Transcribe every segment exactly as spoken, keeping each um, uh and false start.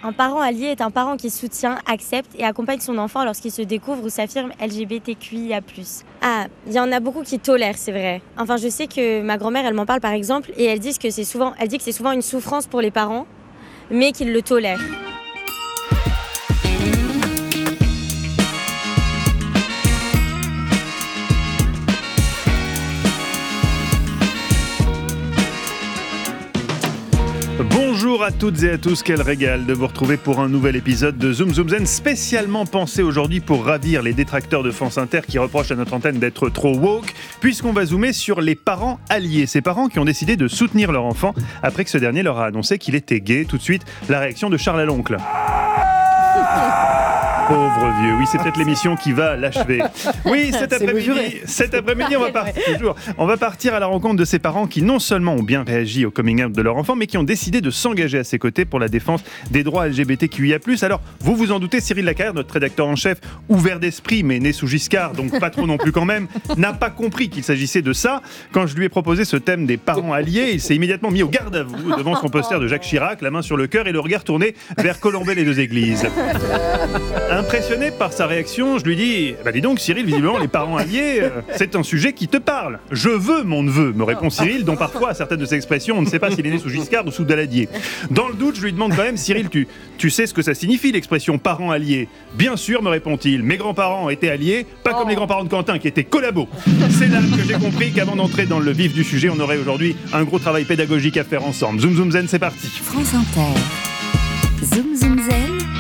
Un parent allié est un parent qui soutient, accepte et accompagne son enfant lorsqu'il se découvre ou s'affirme L G B T Q I A plus. Ah, il y en a beaucoup qui tolèrent, c'est vrai. Enfin, je sais que ma grand-mère, elle m'en parle par exemple, et elle dit que c'est souvent, elle dit que c'est souvent une souffrance pour les parents, mais qu'ils le tolèrent. Bonjour à toutes et à tous, quel régal de vous retrouver pour un nouvel épisode de Zoom Zoom Zen, spécialement pensé aujourd'hui pour ravir les détracteurs de France Inter qui reprochent à notre antenne d'être trop woke, puisqu'on va zoomer sur les parents alliés, ces parents qui ont décidé de soutenir leur enfant après que ce dernier leur a annoncé qu'il était gay. Tout de suite, la réaction de Charles à l'oncle. Pauvre vieux, oui, c'est peut-être l'émission qui va l'achever. Oui, cet après-midi, cet après-midi, on va partir toujours. On va partir à la rencontre de ces parents qui non seulement ont bien réagi au coming out de leur enfant, mais qui ont décidé de s'engager à ses côtés pour la défense des droits L G B T Q I A plus. Alors, vous vous en doutez, Cyril Lacarrière, notre rédacteur en chef, ouvert d'esprit, mais né sous Giscard, donc pas trop non plus quand même, n'a pas compris qu'il s'agissait de ça. Quand je lui ai proposé ce thème des parents alliés, il s'est immédiatement mis au garde à vous devant son poster de Jacques Chirac, la main sur le cœur et le regard tourné vers Colombey les deux églises. Impressionné par sa réaction, je lui dis bah dis donc Cyril, visiblement les parents alliés, euh, c'est un sujet qui te parle. Je veux mon neveu, me répond Cyril, dont parfois à certaines de ses expressions, on ne sait pas s'il est né sous Giscard ou sous Daladier. Dans le doute, je lui demande quand même, Cyril, tu, tu sais ce que ça signifie l'expression parents alliés? Bien sûr, me répond-il, mes grands-parents étaient alliés, pas comme les grands-parents de Quentin qui étaient collabos. C'est là que j'ai compris qu'avant d'entrer dans le vif du sujet, on aurait aujourd'hui un gros travail pédagogique à faire ensemble. Zoom Zoom Zen, c'est parti. France Inter. Zoom Zoom Zen.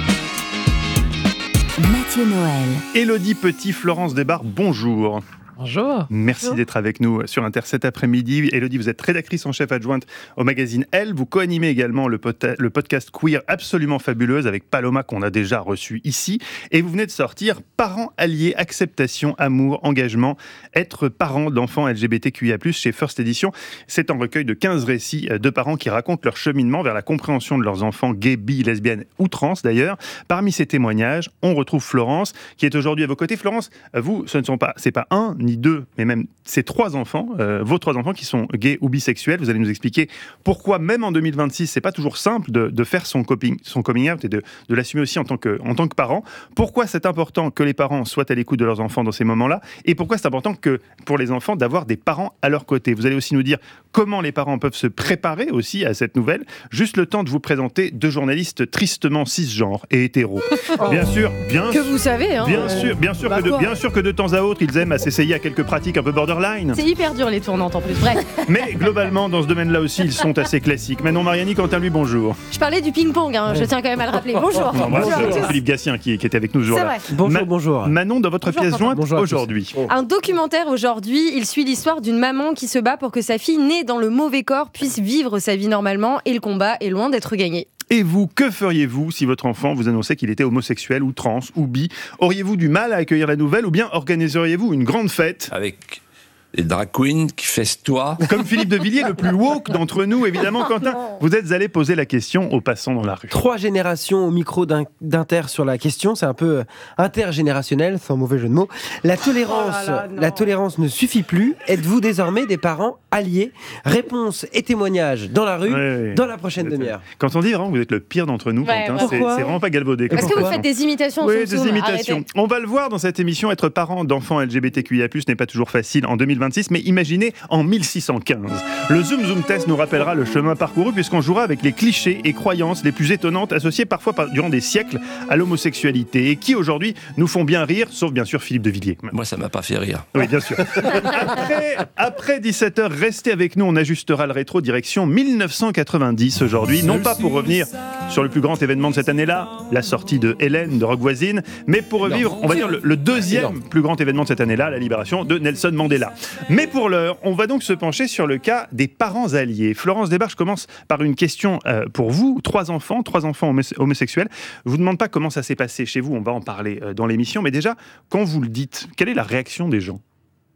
Mathieu Noël. Élodie Petit, Florence Desbarres, bonjour. Bonjour. Merci Bonjour. d'être avec nous sur Inter cet après-midi. Élodie, vous êtes rédactrice en chef adjointe au magazine Elle. Vous co-animez également le, pot- le podcast Queer absolument fabuleuse avec Paloma qu'on a déjà reçu ici. Et vous venez de sortir Parents alliés, acceptation, amour, engagement, être parent d'enfants L G B T Q I A plus chez First Edition. C'est un recueil de quinze récits de parents qui racontent leur cheminement vers la compréhension de leurs enfants gays, bi, lesbiennes ou trans d'ailleurs. Parmi ces témoignages, on retrouve Florence qui est aujourd'hui à vos côtés. Florence, vous, ce ne sont pas, c'est pas un ni deux, mais même ces trois enfants, euh, vos trois enfants qui sont gays ou bisexuels. Vous allez nous expliquer pourquoi, même en deux mille vingt-six, c'est pas toujours simple de, de faire son, coping, son coming out et de, de l'assumer aussi en tant que, en tant que parent. Pourquoi c'est important que les parents soient à l'écoute de leurs enfants dans ces moments-là, et pourquoi c'est important que, pour les enfants d'avoir des parents à leur côté. Vous allez aussi nous dire comment les parents peuvent se préparer aussi à cette nouvelle. Juste le temps de vous présenter deux journalistes tristement cisgenres et hétéros. Oh. Bien sûr, bien Que vous savez, hein. Bien sûr, bien sûr, Bah que de, quoi bien sûr que de temps à autre, ils aiment à s'essayer à quelques pratiques un peu borderline. C'est hyper dur les tournantes en plus, bref. Mais globalement, dans ce domaine-là aussi, ils sont assez classiques. Manon Mariani, Quentin, lui, bonjour. Je parlais du ping-pong, hein, je tiens quand même à le rappeler. Bonjour. On embrasse, Bonjour à euh, tous. Philippe Gatien qui, qui était avec nous ce C'est jour-là. vrai. Bonjour, Ma- bonjour. Manon, dans votre Bonjour, pièce Quentin. jointe Bonjour à tous. aujourd'hui. Un documentaire aujourd'hui, il suit l'histoire d'une maman qui se bat pour que sa fille née dans le mauvais corps puisse vivre sa vie normalement, et le combat est loin d'être gagné. Et vous, que feriez-vous si votre enfant vous annonçait qu'il était homosexuel ou trans ou bi? Auriez-vous du mal à accueillir la nouvelle ou bien organiseriez-vous une grande fête? Avec les drag queens qui festoient. Comme Philippe de Villiers, le plus woke d'entre nous, évidemment, Quentin, vous êtes allé poser la question aux passants dans la rue. Trois générations au micro d'in- d'Inter sur la question, c'est un peu euh, intergénérationnel, sans mauvais jeu de mots. La tolérance, Oh là là, non. la tolérance ne suffit plus. Êtes-vous désormais des parents alliés? Réponse et témoignages dans la rue, Ouais, ouais. dans la prochaine demi-heure. Quand on dit vraiment que vous êtes le pire d'entre nous, Ouais, Quentin, ouais. c'est, Pourquoi c'est vraiment pas galvaudé. comme Est-ce que vous expression. faites des imitations Oui, Soum des Soum imitations. Arrêtez. On va le voir dans cette émission, être parent d'enfants L G B T Q I A plus, n'est pas toujours facile en deux mille vingt-six, mais imaginez en mille six cent quinze. Le Zoom Zoom Test nous rappellera le chemin parcouru puisqu'on jouera avec les clichés et croyances les plus étonnantes associées parfois par- durant des siècles à l'homosexualité et qui aujourd'hui nous font bien rire, sauf bien sûr Philippe de Villiers. Moi, ça m'a pas fait rire. Oui, bien sûr. Après, après dix-sept heures, restez avec nous, on ajustera le rétro direction mille neuf cent quatre-vingt-dix aujourd'hui, non pas pour revenir sur le plus grand événement de cette année-là, la sortie de Hélène de Rock Voisine, mais pour revivre, on va dire, le, le deuxième plus grand événement de cette année-là, la libération de Nelson Mandela. Mais pour l'heure, on va donc se pencher sur le cas des parents alliés. Florence Desbarres, je commence par une question euh, pour vous. Trois enfants, trois enfants homos- homosexuels. Je vous demande pas comment ça s'est passé chez vous, on va en parler euh, dans l'émission, mais déjà, quand vous le dites, quelle est la réaction des gens?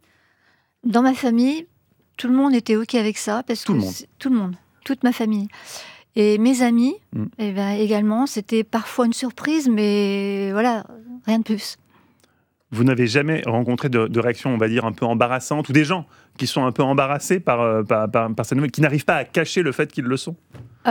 Dans ma famille, tout le monde était OK avec ça. Parce Tout que le monde. c'est- Tout le monde. Toute ma famille. Et mes amis, Mm. eh ben, également, c'était parfois une surprise, mais voilà, rien de plus. Vous n'avez jamais rencontré de, de réactions, on va dire, un peu embarrassantes, ou des gens qui sont un peu embarrassés par, par, par, par cette nouvelle, qui n'arrivent pas à cacher le fait qu'ils le sont?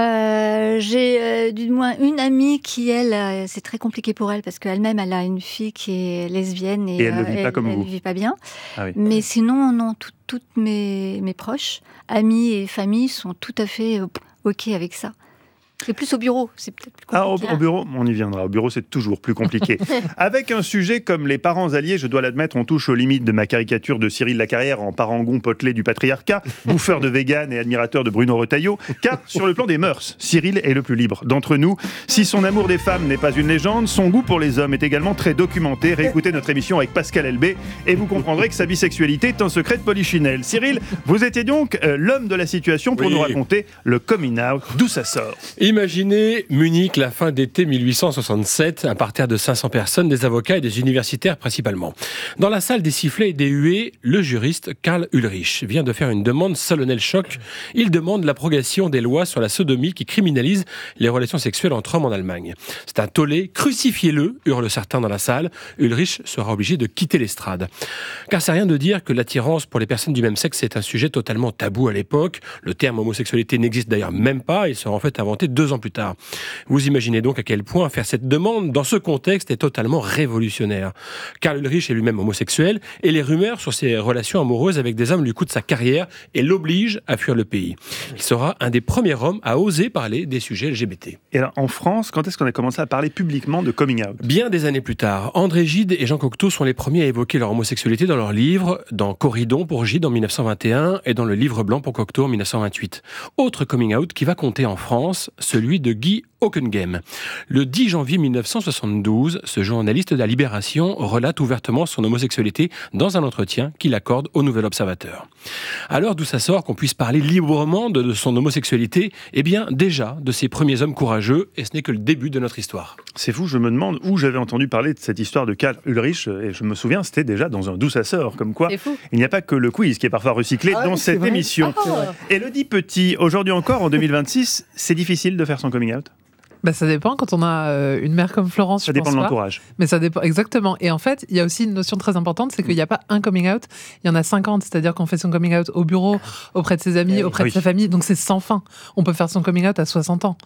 Euh, j'ai euh, du moins une amie qui, elle, euh, c'est très compliqué pour elle parce qu'elle-même, elle a une fille qui est lesbienne et, et elle ne euh, vit pas elle, comme elle vous. ne vit pas bien. Ah oui. Mais sinon, non, tout, toutes mes, mes proches, amis et familles sont tout à fait euh, OK avec ça. C'est plus au bureau, c'est peut-être plus compliqué. Ah, au, au bureau, on y viendra. Au bureau, c'est toujours plus compliqué. Avec un sujet comme les parents alliés, je dois l'admettre, on touche aux limites de ma caricature de Cyril Lacarrière en parangon potelé du patriarcat, bouffeur de vegan et admirateur de Bruno Retailleau, car sur le plan des mœurs, Cyril est le plus libre d'entre nous. Si son amour des femmes n'est pas une légende, son goût pour les hommes est également très documenté. Réécoutez notre émission avec Pascal Elbé et vous comprendrez que sa bisexualité est un secret de polichinelle. Cyril, vous étiez donc euh, l'homme de la situation pour Oui. nous raconter le coming out, d'où ça sort. Imaginez Munich, la fin d'été mille huit cent soixante-sept, un parterre de cinq cents personnes, des avocats et des universitaires principalement. Dans la salle des sifflets et des huées, le juriste Karl Ulrich vient de faire une demande solennelle choc. Il demande l'abrogation des lois sur la sodomie qui criminalisent les relations sexuelles entre hommes en Allemagne. C'est un tollé, crucifiez-le, hurlent certains dans la salle. Ulrich sera obligé de quitter l'estrade. Car c'est rien de dire que l'attirance pour les personnes du même sexe est un sujet totalement tabou à l'époque. Le terme homosexualité n'existe d'ailleurs même pas, il sera en fait inventé deux ans plus tard. Vous imaginez donc à quel point faire cette demande dans ce contexte est totalement révolutionnaire. Karl Ulrich est lui-même homosexuel et les rumeurs sur ses relations amoureuses avec des hommes lui coûtent sa carrière et l'obligent à fuir le pays. Il sera un des premiers hommes à oser parler des sujets L G B T. Et alors, en France, quand est-ce qu'on a commencé à parler publiquement de coming out? Bien des années plus tard, André Gide et Jean Cocteau sont les premiers à évoquer leur homosexualité dans leurs livres, dans Corridon pour Gide en mille neuf cent vingt et un et dans le Livre blanc pour Cocteau en mille neuf cent vingt-huit. Autre coming out qui va compter en France, celui de Guy Hockenghem. Le dix janvier mille neuf cent soixante-douze, ce journaliste de la Libération relate ouvertement son homosexualité dans un entretien qu'il accorde au Nouvel Observateur. Alors d'où ça sort qu'on puisse parler librement de, de son homosexualité? Eh bien déjà de ces premiers hommes courageux, et ce n'est que le début de notre histoire. C'est fou, je me demande où j'avais entendu parler de cette histoire de Karl Ulrich, et je me souviens, c'était déjà dans un D'où ça sort, comme quoi il n'y a pas que le quiz qui est parfois recyclé ah, dans cette vrai. émission. Oh. Élodie Petit, aujourd'hui encore, en deux mille vingt-six, c'est difficile de faire son coming out? Bah, ça dépend quand on a euh, une mère comme Florence. Ça dépend de l'entourage. Mais ça dépend exactement. Et en fait, il y a aussi une notion très importante, c'est qu'il n'y a pas un coming out, il y en a cinquante. C'est-à-dire qu'on fait son coming out au bureau, auprès de ses amis, auprès oui. de sa famille. Donc c'est sans fin. On peut faire son coming out à soixante ans.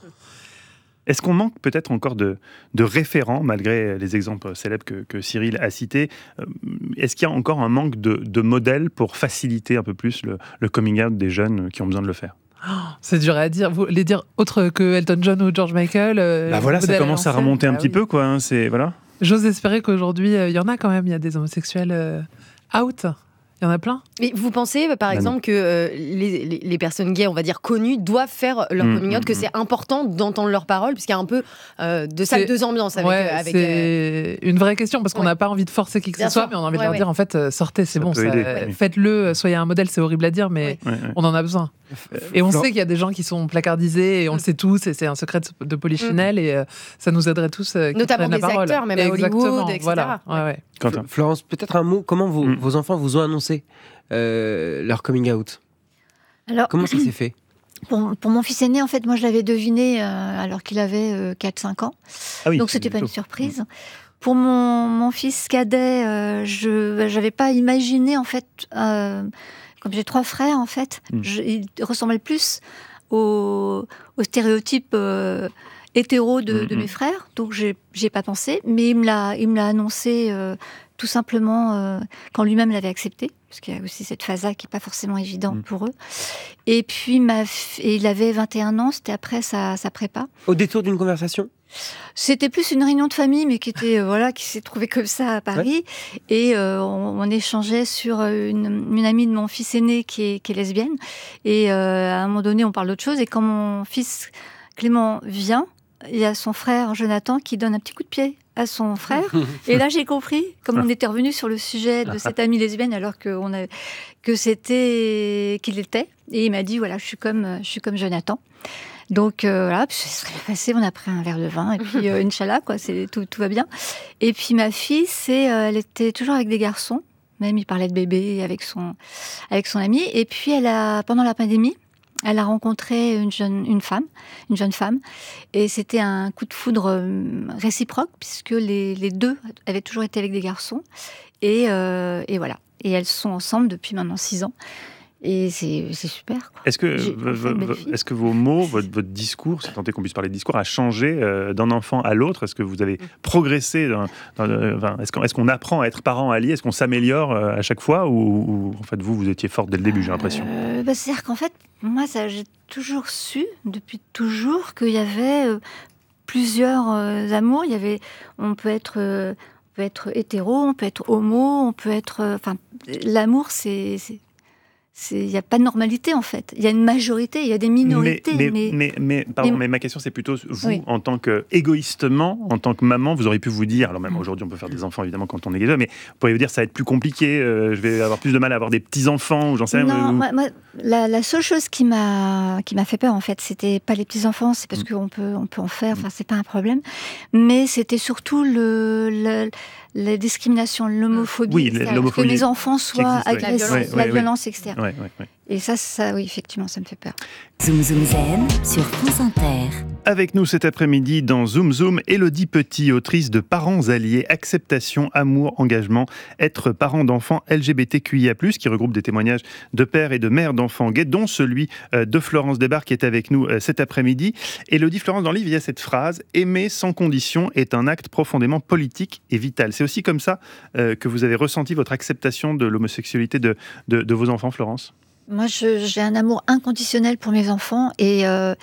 Est-ce qu'on manque peut-être encore de, de référents, malgré les exemples célèbres que, que Cyril a cités? Est-ce qu'il y a encore un manque de, de modèles pour faciliter un peu plus le, le coming out des jeunes qui ont besoin de le faire? Oh, c'est dur à dire. Vous les dire autre que Elton John ou George Michael. Euh, bah voilà, ça commence à remonter un ah, petit oui. peu, quoi. Hein, c'est voilà. J'ose espérer qu'aujourd'hui, il euh, y en a quand même. Il y a des homosexuels euh, out. Il y en a plein. Mais vous pensez, par bah exemple, non. que euh, les, les, les personnes gays, on va dire connues, doivent faire leur mmh, coming out, mmh, que c'est important d'entendre leurs paroles, puisqu'il y a un peu euh, de ça, C'est... deux ambiances avec. Ouais, euh, avec c'est euh... une vraie question, parce qu'on n'a ouais. pas envie de forcer qui que Bien ce soit, sûr. mais on a envie ouais, de leur ouais. dire, en fait, euh, sortez, c'est Ça bon, peut ça, aider, euh, oui. faites-le, soyez un modèle, c'est horrible à dire, mais Ouais, ouais. on en a besoin. Et on Florent... sait qu'il y a des gens qui sont placardisés, et on le sait tous, et c'est un secret de, de polichinelle, mmh. et euh, ça nous aiderait tous. Euh, Notamment des la parole. acteurs, même à Hollywood, et cetera. Voilà. Ouais, ouais. Quentin. Florence, peut-être un mot, comment vos, mmh. vos enfants vous ont annoncé euh, leur coming out? Alors, comment ça s'est fait? Pour, pour mon fils aîné, en fait, moi, je l'avais deviné euh, alors qu'il avait euh, quatre cinq ans. Ah oui, donc, c'était pas une surprise. Mmh. Pour mon, mon fils cadet, euh, je n'avais pas imaginé, en fait, euh, comme j'ai trois frères, en fait, mmh. je, ils ressemblaient plus aux, aux stéréotypes euh, hétéros de, mmh. de mes frères. Donc, j'ai n'y ai pas pensé. Mais il me l'a, il me l'a annoncé euh, tout simplement euh, quand lui-même l'avait accepté. Parce qu'il y a aussi cette phase-là qui n'est pas forcément évidente mmh. pour eux. Et puis, ma f... et il avait vingt et un ans, c'était après sa, sa prépa. Au détour d'une conversation? C'était plus une réunion de famille, mais qui, était, euh, voilà, qui s'est trouvée comme ça à Paris. Ouais. Et euh, on, on échangeait sur une, une amie de mon fils aîné qui est, qui est lesbienne. Et euh, à un moment donné, on parle d'autre chose. Et quand mon fils Clément vient, il y a son frère Jonathan qui donne un petit coup de pied à son frère. Et là, j'ai compris, comme on était revenu sur le sujet de cette amie lesbienne, alors que, on a, que c'était qu'il était. Et il m'a dit, voilà, je suis comme, je suis comme Jonathan. Donc, euh, voilà, puis ça serait passé, on a pris un verre de vin, et puis, euh, Inch'Allah, quoi, c'est, tout, tout va bien. Et puis, ma fille, c'est, euh, elle était toujours avec des garçons. Même, il parlait de bébé avec son, avec son ami. Et puis, elle a, pendant la pandémie, elle a rencontré une jeune, une femme, une jeune femme, et c'était un coup de foudre euh, réciproque puisque les, les deux avaient toujours été avec des garçons, et, euh, et voilà. Et elles sont ensemble depuis maintenant six ans. Et c'est, c'est super. Quoi. Est-ce que, v- est-ce que vos mots, votre, votre discours, si tant est qu'on puisse parler de discours, a changé euh, d'un enfant à l'autre ? Est-ce que vous avez progressé dans, dans le, enfin, est-ce, qu'on, est-ce qu'on apprend à être parent allié ? Est-ce qu'on s'améliore euh, à chaque fois ? Ou, ou en fait, vous, vous étiez forte dès le début, j'ai l'impression. euh, bah, C'est-à-dire qu'en fait, moi, ça, j'ai toujours su, depuis toujours, qu'il y avait euh, plusieurs euh, amours. Il y avait, on peut être... Euh, on peut être hétéro, on peut être homo, on peut être... Enfin, euh, l'amour, c'est... c'est il n'y a pas de normalité en fait. Il y a une majorité, il y a des minorités. Mais, mais, mais, mais, mais, pardon, mais, mais ma question c'est plutôt vous, oui. en tant que égoïstement, en tant que maman, vous auriez pu vous dire, alors même aujourd'hui on peut faire des enfants évidemment quand on est déjà, mais vous pourriez vous dire ça va être plus compliqué, euh, je vais avoir plus de mal à avoir des petits-enfants, ou j'en sais rien. Non, ou... moi, moi, la, la seule chose qui m'a, qui m'a fait peur en fait, c'était pas les petits-enfants, c'est parce mmh. qu'on peut, on peut en faire, enfin c'est pas un problème, mais c'était surtout le... le la discrimination, l'homophobie, oui, l'homophobie que mes enfants soient agressifs, la violence, ouais, ouais, la violence ouais. externe. Ouais, ouais, ouais. Et ça, ça, oui, effectivement, ça me fait peur. Zoom Zoom Zen sur France Inter. Avec nous cet après-midi dans Zoom Zoom, Élodie Petit, autrice de Parents alliés, acceptation, amour, engagement, être parent d'enfants L G B T Q I A plus, qui regroupe des témoignages de pères et de mères d'enfants gays, dont celui de Florence Desbarres qui est avec nous cet après-midi. Élodie, Florence, dans le livre, il y a cette phrase « Aimer sans condition est un acte profondément politique et vital ». C'est aussi comme ça euh, que vous avez ressenti votre acceptation de l'homosexualité de, de, de vos enfants, Florence ? Moi, je, j'ai un amour inconditionnel pour mes enfants et, euh,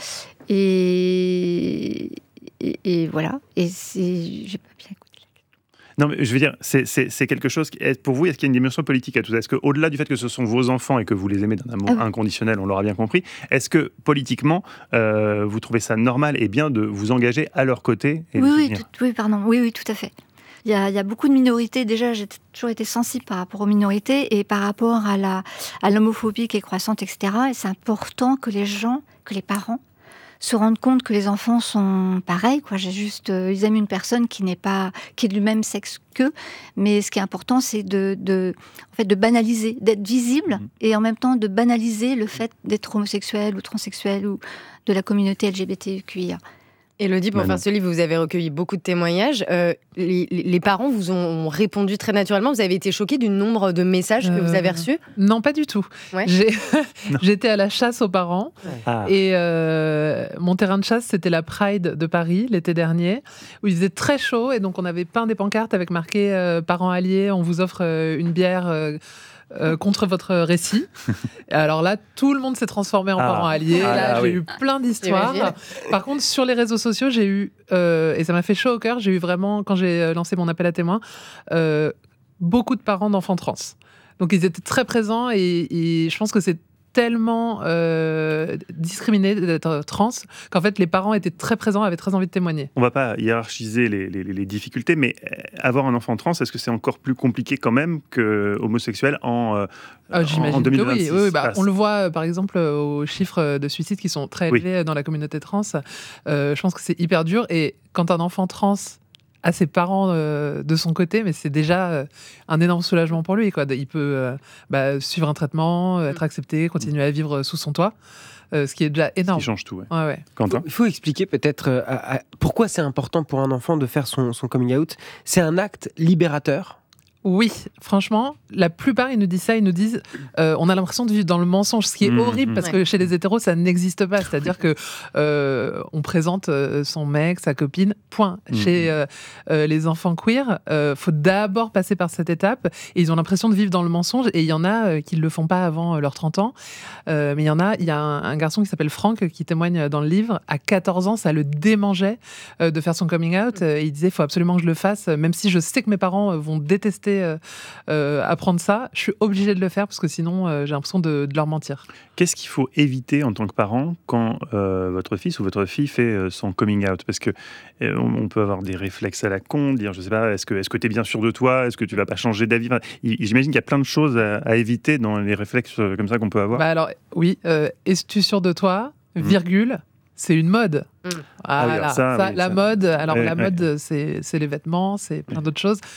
et, et, et voilà. Et c'est, j'ai pas bien écouté. Non, mais je veux dire, c'est, c'est, c'est quelque chose qui est, pour vous, est-ce qu'il y a une dimension politique à tout ça ? Est-ce qu'au-delà du fait que ce sont vos enfants et que vous les aimez d'un amour ah oui. inconditionnel, on l'aura bien compris, est-ce que politiquement, euh, vous trouvez ça normal et bien de vous engager à leur côté et oui, oui, tout, oui, pardon, oui, oui, tout à fait. Il y, a, il y a beaucoup de minorités. Déjà, j'ai toujours été sensible par rapport aux minorités et par rapport à, la, à l'homophobie qui est croissante, et cetera. Et c'est important que les gens, que les parents, se rendent compte que les enfants sont pareils. Quoi. J'ai juste, euh, ils aiment une personne qui n'est pas, qui est du même sexe qu'eux. Mais ce qui est important, c'est de, de, en fait, de banaliser, d'être visible mmh. et en même temps de banaliser le fait d'être homosexuel ou transsexuel ou de la communauté L G B T Q I A. Élodie, pour bah faire ce livre, vous avez recueilli beaucoup de témoignages. Euh, les, les parents vous ont répondu très naturellement. Vous avez été choqués du nombre de messages que euh, vous avez reçus ? Non, pas du tout. Ouais. J'ai, j'étais à la chasse aux parents. Ouais. Ah. Et euh, mon terrain de chasse, c'était la Pride de Paris, l'été dernier, où il faisait très chaud. Et donc, on avait peint des pancartes avec marqué euh, « Parents alliés, on vous offre euh, une bière euh, ». Euh, contre votre récit. Et alors là, tout le monde s'est transformé en ah. parents alliés. Ah, là, ah, j'ai oui. eu plein d'histoires. J'imagine. Par contre, sur les réseaux sociaux, j'ai eu, euh, et ça m'a fait chaud au cœur, j'ai eu vraiment, quand j'ai lancé mon appel à témoins, euh, beaucoup de parents d'enfants trans. Donc, ils étaient très présents et, et je pense que c'est tellement euh, discriminé d'être trans qu'en fait les parents étaient très présents, avaient très envie de témoigner. On ne va pas hiérarchiser les, les, les difficultés, mais avoir un enfant trans, est-ce que c'est encore plus compliqué quand même que homosexuel en, euh, ah, j'imagine en deux mille vingt-six? Que oui, oui bah, on le voit par exemple aux chiffres de suicide qui sont très élevés oui. dans la communauté trans. Euh, je pense que c'est hyper dur et quand un enfant trans à ses parents euh, de son côté, mais c'est déjà euh, un énorme soulagement pour lui, quoi. Il peut euh, bah, suivre un traitement, euh, être accepté, continuer à vivre sous son toit, euh, ce qui est déjà énorme. Ce qui change tout, ouais. Ouais, ouais. Quentin ? Il faut, faut expliquer peut-être euh, à, à, pourquoi c'est important pour un enfant de faire son, son coming out. C'est un acte libérateur. Oui, franchement, la plupart, ils nous disent ça, ils nous disent euh, on a l'impression de vivre dans le mensonge, ce qui est mmh, horrible, mmh. parce que chez les hétéros, ça n'existe pas. C'est-à-dire que euh, on présente euh, son mec, sa copine, point. Mmh. Chez euh, euh, les enfants queer, il euh, faut d'abord passer par cette étape, et ils ont l'impression de vivre dans le mensonge, et il y en a euh, qui ne le font pas avant euh, leurs trente ans, euh, mais il y en a, il y a un, un garçon qui s'appelle Franck, qui témoigne dans le livre, à quatorze ans, ça le démangeait euh, de faire son coming out, euh, il disait, il faut absolument que je le fasse, même si je sais que mes parents euh, vont détester Euh, euh, apprendre ça, je suis obligée de le faire parce que sinon euh, j'ai l'impression de, de leur mentir. Qu'est-ce qu'il faut éviter en tant que parent quand euh, votre fils ou votre fille fait euh, son coming out ? Parce que euh, on peut avoir des réflexes à la con, dire je sais pas, est-ce que est-ce que t'es bien sûr de toi, est-ce que tu vas pas changer d'avis ? Enfin, j'imagine qu'il y a plein de choses à, à éviter dans les réflexes comme ça qu'on peut avoir. Bah alors oui, euh, es-tu sûr de toi ? Virgule. Mmh. C'est une mode. Mmh. Voilà, ah oui, ça, ça, oui, la ça. mode. Alors oui, la oui. mode, c'est, c'est les vêtements, c'est plein oui. d'autres choses.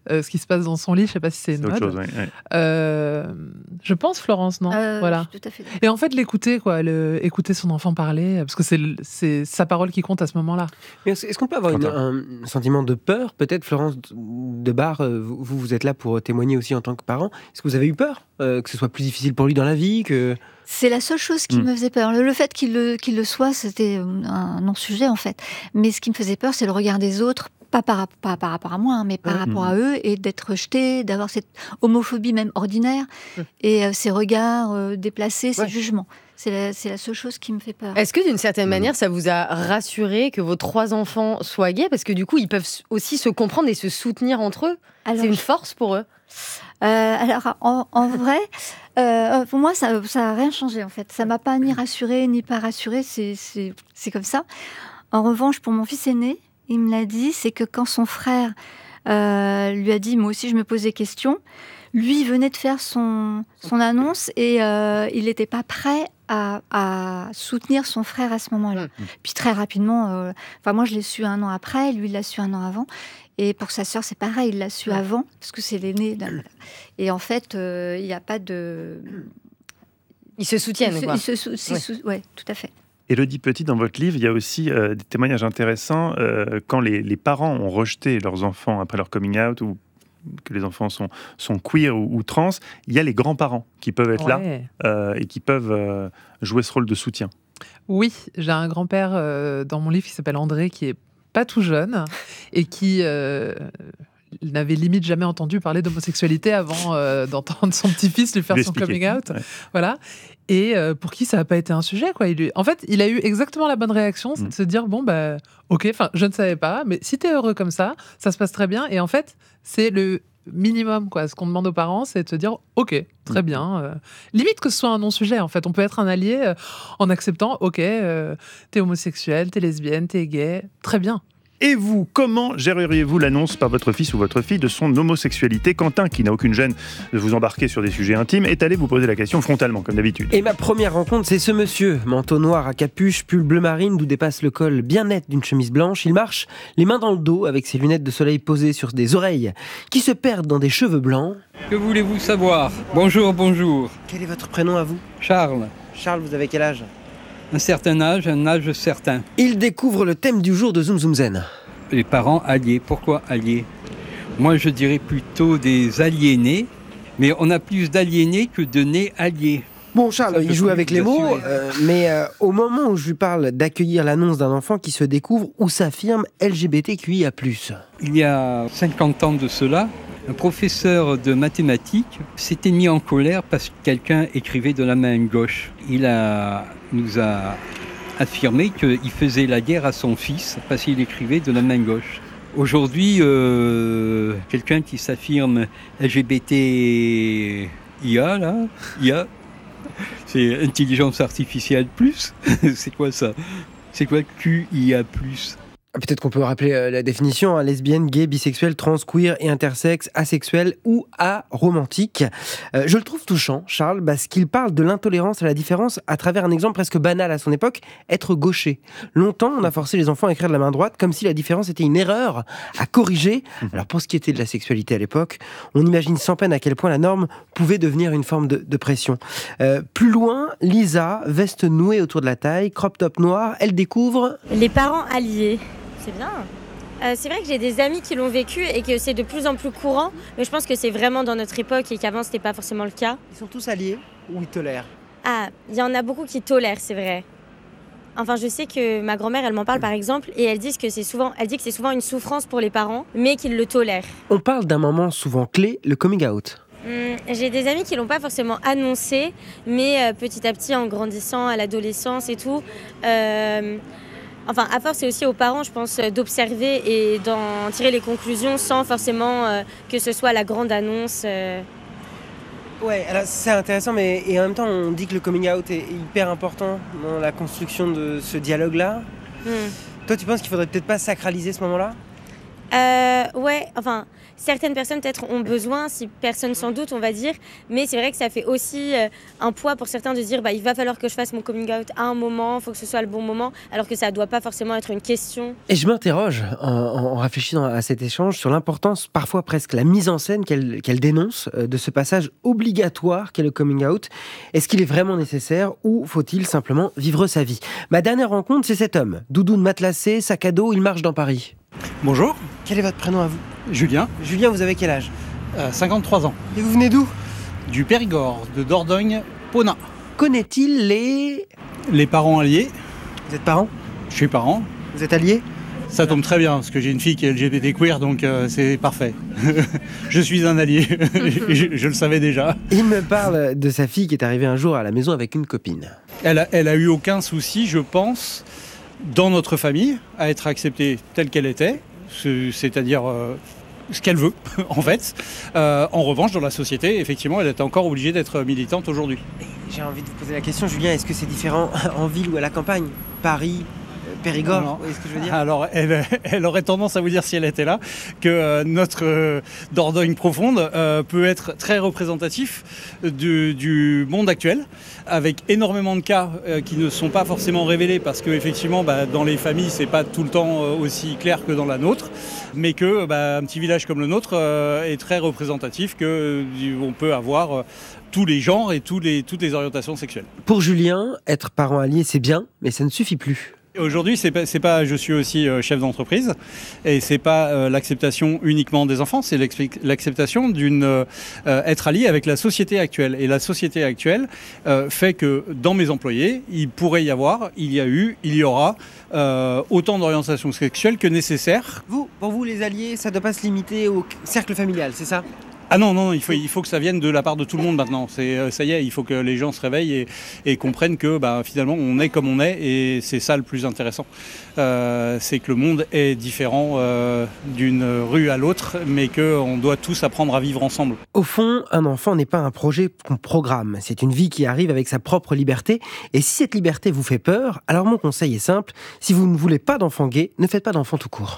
euh, ce qui se passe dans son lit. Je sais pas si c'est une C'est mode. autre chose, ouais, ouais. Euh, je pense Florence, non Euh, Voilà. je suis tout à fait d'accord. Et en fait, l'écouter, quoi, le, écouter son enfant parler, parce que c'est, le- c'est sa parole qui compte à ce moment-là. Mais est-ce, est-ce qu'on peut avoir une- un sentiment de peur, peut-être, Florence Debar, euh, vous, vous êtes là pour témoigner aussi en tant que parent. Est-ce que vous avez eu peur euh, que ce soit plus difficile pour lui dans la vie que... C'est la seule chose qui Mm. me faisait peur. Le, le fait qu'il le, qu'il le soit, c'était un non-sujet en fait. Mais ce qui me faisait peur, c'est le regard des autres, pas par, pas par rapport à moi, hein, mais par Ouais. rapport Mm. à eux, et d'être rejeté, d'avoir cette homophobie même ordinaire, Mm. et euh, ces regards euh, déplacés, ces Ouais. jugements. C'est la, c'est la seule chose qui me fait peur. Est-ce que d'une certaine manière, ça vous a rassuré que vos trois enfants soient gays? Parce que du coup, ils peuvent aussi se comprendre et se soutenir entre eux. Alors, C'est une force pour eux. Euh, alors, en, en vrai, euh, pour moi, ça n'a rien changé, en fait. Ça m'a pas ni rassuré ni pas rassuré. C'est, c'est, c'est comme ça. En revanche, pour mon fils aîné, il me l'a dit, c'est que quand son frère euh, lui a dit, moi aussi, je me posais question, lui il venait de faire son, son annonce et euh, il n'était pas prêt à, à soutenir son frère à ce moment-là. Mmh. Puis très rapidement, euh, enfin moi je l'ai su un an après, lui il l'a su un an avant. Et pour sa sœur, c'est pareil, il l'a su Ouais. avant, parce que c'est l'aîné. d'un- Et en fait, euh, il n'y a pas de... Ils se soutiennent, Ils se- quoi. ils se sou- s'ils Ouais. sou- ouais, tout à fait. Élodie Petit, dans votre livre, il y a aussi euh, des témoignages intéressants euh, quand les, les parents ont rejeté leurs enfants après leur coming out ou que les enfants sont, sont queer ou, ou trans. Il y a les grands-parents qui peuvent être là Ouais. euh, et qui peuvent euh, jouer ce rôle de soutien. Oui, j'ai un grand-père euh, dans mon livre qui s'appelle André, qui est pas tout jeune et qui euh, n'avait limite jamais entendu parler d'homosexualité avant euh, d'entendre son petit-fils lui faire Lui son expliquer. coming out. Ouais. Voilà. Et euh, pour qui ça n'a pas été un sujet, quoi. Il lui- En fait, il a eu exactement la bonne réaction, c'est Mm. de se dire bon, bah, ok, enfin, je ne savais pas, mais si tu es heureux comme ça, ça se passe très bien. Et en fait, c'est le minimum, quoi. Ce qu'on demande aux parents, c'est de se dire ok, très Mm. bien. euh, limite que ce soit un non-sujet, en fait. On peut être un allié euh, en acceptant ok, euh, t'es homosexuel, t'es lesbienne, t'es gay, très bien. Et vous, comment géreriez-vous l'annonce par votre fils ou votre fille de son homosexualité? Quentin, qui n'a aucune gêne de vous embarquer sur des sujets intimes, est allé vous poser la question frontalement, comme d'habitude. Et ma première rencontre, c'est ce monsieur. Manteau noir à capuche, pull bleu marine d'où dépasse le col bien net d'une chemise blanche. Il marche les mains dans le dos avec ses lunettes de soleil posées sur des oreilles qui se perdent dans des cheveux blancs. Que voulez-vous savoir? Bonjour, bonjour. Quel est votre prénom à vous? Charles. Charles, vous avez quel âge? Un certain âge, un âge certain. Il découvre le thème du jour de Zoom Zoom Zen. Les parents alliés. Pourquoi alliés? Moi, je dirais plutôt des aliénés. Mais on a plus d'aliénés que de nés alliés. Bon, Charles, Ça, il je joue peux avec vous les mots, assurer. euh, mais euh, au moment où je lui parle d'accueillir l'annonce d'un enfant qui se découvre ou s'affirme L G B T Q I A plus. Il y a cinquante ans de cela, un professeur de mathématiques s'était mis en colère parce que quelqu'un écrivait de la main gauche. Il a, nous a affirmé qu'il faisait la guerre à son fils parce qu'il écrivait de la main gauche. Aujourd'hui, euh, quelqu'un qui s'affirme L G B T I A, là, I A, c'est intelligence artificielle plus. C'est quoi ça? C'est quoi Q I A plus? Peut-être qu'on peut rappeler euh, la définition, hein, lesbienne, gay, bisexuel, trans, queer et intersexe, asexuel ou aromantique. Euh, je le trouve touchant, Charles, parce qu'il parle de l'intolérance à la différence à travers un exemple presque banal à son époque, être gaucher. Longtemps, on a forcé les enfants à écrire de la main droite comme si la différence était une erreur à corriger. Alors pour ce qui était de la sexualité à l'époque, on imagine sans peine à quel point la norme pouvait devenir une forme de, de pression. Euh, plus loin, Lisa, veste nouée autour de la taille, crop top noir, elle découvre... Les parents alliés. C'est bien. Euh, c'est vrai que j'ai des amis qui l'ont vécu et que c'est de plus en plus courant, mais je pense que c'est vraiment dans notre époque et qu'avant c'était pas forcément le cas. Ils sont tous alliés ou ils tolèrent? Ah, il y en a beaucoup qui tolèrent, c'est vrai. Enfin, je sais que ma grand-mère, elle m'en parle par exemple, et elle dit que c'est souvent, elle dit que c'est souvent une souffrance pour les parents, mais qu'ils le tolèrent. On parle d'un moment souvent clé, le coming out. Hum, j'ai des amis qui l'ont pas forcément annoncé, mais euh, petit à petit, en grandissant à l'adolescence et tout. Euh, Enfin, à force, c'est aussi aux parents, je pense, d'observer et d'en tirer les conclusions sans forcément euh, que ce soit la grande annonce. Euh... Ouais, alors c'est intéressant, mais et en même temps, on dit que le coming out est hyper important dans la construction de ce dialogue-là. Hmm. Toi, tu penses qu'il faudrait peut-être pas sacraliser ce moment-là? Euh, ouais, enfin, certaines personnes peut-être ont besoin, si personne s'en doute, on va dire, mais c'est vrai que ça fait aussi euh, un poids pour certains de dire bah, il va falloir que je fasse mon coming out à un moment, il faut que ce soit le bon moment, alors que ça ne doit pas forcément être une question. Et je m'interroge, en, en réfléchissant à cet échange, sur l'importance, parfois presque la mise en scène qu'elle, qu'elle dénonce euh, de ce passage obligatoire qu'est le coming out. Est-ce qu'il est vraiment nécessaire ou faut-il simplement vivre sa vie ? Ma dernière rencontre, c'est cet homme. Doudoune matelassé, sac à dos, il marche dans Paris. Bonjour. Quel est votre prénom à vous ? Julien. Julien, vous avez quel âge ? euh, cinquante-trois ans. Et vous venez d'où ? Du Périgord, de Dordogne, Ponin. Connaît-il les... Les parents alliés. Vous êtes parent ? Je suis parent. Vous êtes alliés ? Ça tombe très bien, parce que j'ai une fille qui est L G B T queer, donc euh, c'est parfait. Je suis un allié, je, je le savais déjà. Il me parle de sa fille qui est arrivée un jour à la maison avec une copine. Elle a, elle a eu aucun souci, je pense, dans notre famille, à être acceptée telle qu'elle était, c'est-à-dire euh, ce qu'elle veut, en fait. Euh, en revanche, dans la société, effectivement, elle est encore obligée d'être militante aujourd'hui. J'ai envie de vous poser la question, Julien, est-ce que c'est différent en ville ou à la campagne ? Paris, Périgord, vous voyez ce que je veux dire ? Alors, elle, elle aurait tendance à vous dire, si elle était là, que euh, notre euh, Dordogne profonde euh, peut être très représentatif du, du monde actuel, avec énormément de cas euh, qui ne sont pas forcément révélés, parce qu'effectivement, bah, dans les familles, c'est pas tout le temps euh, aussi clair que dans la nôtre, mais que bah, un petit village comme le nôtre euh, est très représentatif, qu'on euh, peut avoir euh, tous les genres et tous les, toutes les orientations sexuelles. Pour Julien, être parent allié, c'est bien, mais ça ne suffit plus. Aujourd'hui, c'est pas, c'est pas, je suis aussi euh, chef d'entreprise, et c'est pas euh, l'acceptation uniquement des enfants, c'est l'acceptation d'une euh, être allié avec la société actuelle. Et la société actuelle euh, fait que dans mes employés, il pourrait y avoir, il y a eu, il y aura euh, autant d'orientation sexuelle que nécessaire. Vous, pour vous, les alliés, ça ne doit pas se limiter au cercle familial, c'est ça ? Ah non, non, il faut, il faut que ça vienne de la part de tout le monde maintenant. C'est, ça y est, il faut que les gens se réveillent et, et comprennent que bah, finalement on est comme on est, et c'est ça le plus intéressant. Euh, c'est que le monde est différent euh, d'une rue à l'autre, mais qu'on doit tous apprendre à vivre ensemble. Au fond, un enfant n'est pas un projet qu'on programme. C'est une vie qui arrive avec sa propre liberté. Et si cette liberté vous fait peur, alors mon conseil est simple. Si vous ne voulez pas d'enfant gay, ne faites pas d'enfant tout court.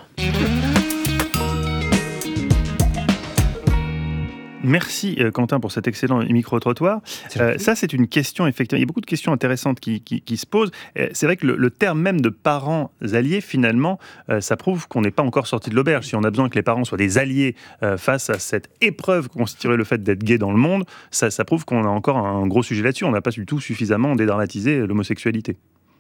Merci Quentin pour cet excellent micro-trottoir. Euh, ça, c'est une question, effectivement. Il y a beaucoup de questions intéressantes qui, qui, qui se posent. C'est vrai que le, le terme même de parents alliés, finalement, euh, ça prouve qu'on n'est pas encore sorti de l'auberge. Si on a besoin que les parents soient des alliés euh, face à cette épreuve que constituerait le fait d'être gay dans le monde, ça, ça prouve qu'on a encore un gros sujet là-dessus. On n'a pas du tout suffisamment dédramatisé l'homosexualité.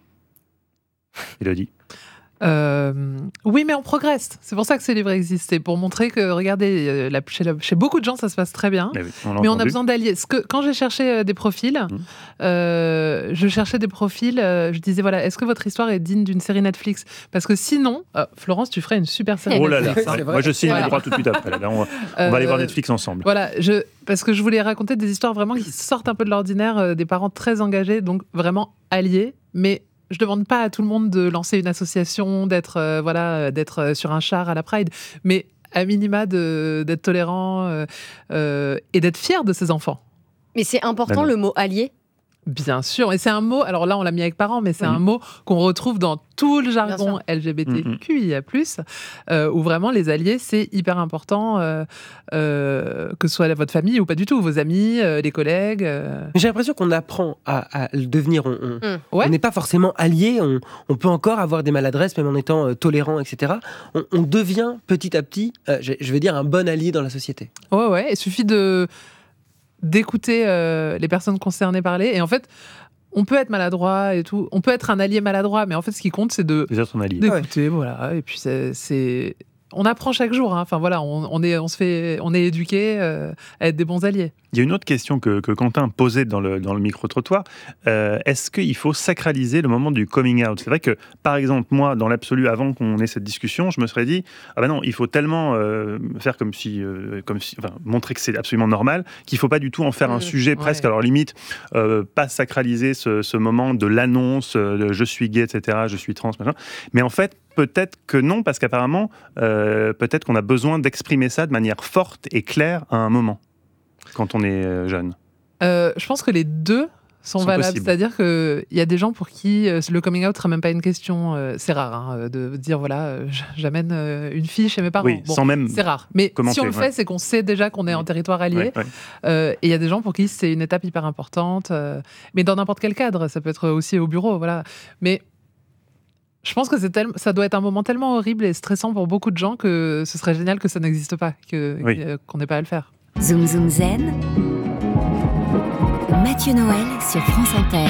Élodie. Euh, oui, mais on progresse. C'est pour ça que ce livre existe. C'est pour montrer que, regardez, la, chez, la, chez beaucoup de gens, ça se passe très bien. Mais, oui, on, mais on a besoin d'alliés. Ce que, quand j'ai cherché euh, des profils, mmh. euh, je cherchais des profils, euh, je disais, voilà, est-ce que votre histoire est digne d'une série Netflix ? Parce que sinon, euh, Florence, tu ferais une super série oh là là, Netflix. Ouais, moi je signe voilà. les droits tout de suite après. Là, on va, on va aller voir Netflix ensemble. Voilà, je, parce que je voulais raconter des histoires vraiment qui sortent un peu de l'ordinaire, euh, des parents très engagés, donc vraiment alliés, mais je demande pas à tout le monde de lancer une association, d'être euh, voilà, d'être sur un char à la Pride, mais à minima de, d'être tolérant euh, euh, et d'être fier de ses enfants. Mais c'est important ben le mot allié. Bien sûr, et c'est un mot, alors là on l'a mis avec parents, mais c'est mmh. un mot qu'on retrouve dans tout le jargon L G B T Q I A plus, euh, où vraiment les alliés, c'est hyper important, euh, euh, que ce soit votre famille ou pas du tout, vos amis, euh, les collègues. Euh... J'ai l'impression qu'on apprend à, à le devenir, on on, mmh. ouais. on n'est pas forcément allié, on, on peut encore avoir des maladresses, même en étant euh, tolérant, et cetera. On, on devient petit à petit, euh, je, je vais dire, un bon allié dans la société. Ouais, ouais, il suffit de... d'écouter euh, les personnes concernées parler. Et en fait, on peut être maladroit et tout. On peut être un allié maladroit, mais en fait, ce qui compte, c'est de d'écouter, ouais. voilà. Et puis, c'est, c'est... on apprend chaque jour. Hein. Enfin voilà, on, on est, on se fait, on est éduqué euh, à être des bons alliés. Il y a une autre question que, que Quentin posait dans le, dans le micro-trottoir. Euh, est-ce qu'il faut sacraliser le moment du coming out ? C'est vrai que, par exemple, moi, dans l'absolu, avant qu'on ait cette discussion, je me serais dit, ah ben non, il faut tellement euh, faire comme si, euh, comme si, enfin, montrer que c'est absolument normal, qu'il ne faut pas du tout en faire mmh, un sujet ouais. presque, alors limite, euh, pas sacraliser ce, ce moment de l'annonce, euh, de je suis gay, et cetera, je suis trans, machin. Mais en fait, peut-être que non, parce qu'apparemment, euh, peut-être qu'on a besoin d'exprimer ça de manière forte et claire à un moment, quand on est jeune. Euh, je pense que les deux sont, sont valables. possibles. C'est-à-dire qu'il y a des gens pour qui euh, le coming out ne sera même pas une question. Euh, c'est rare hein, de dire voilà, euh, j'amène euh, une fille chez mes parents. Oui, bon, sans même c'est rare. Mais commenter, si on le fait, ouais. c'est qu'on sait déjà qu'on est en territoire allié. Ouais, ouais. Euh, et il y a des gens pour qui c'est une étape hyper importante. Euh, mais dans n'importe quel cadre, ça peut être aussi au bureau. Voilà. Mais je pense que c'est tel... ça doit être un moment tellement horrible et stressant pour beaucoup de gens que ce serait génial que ça n'existe pas, que, Oui. qu'on n'ait pas à le faire. Zoom Zoom Zen. Mathieu Noël sur France Inter.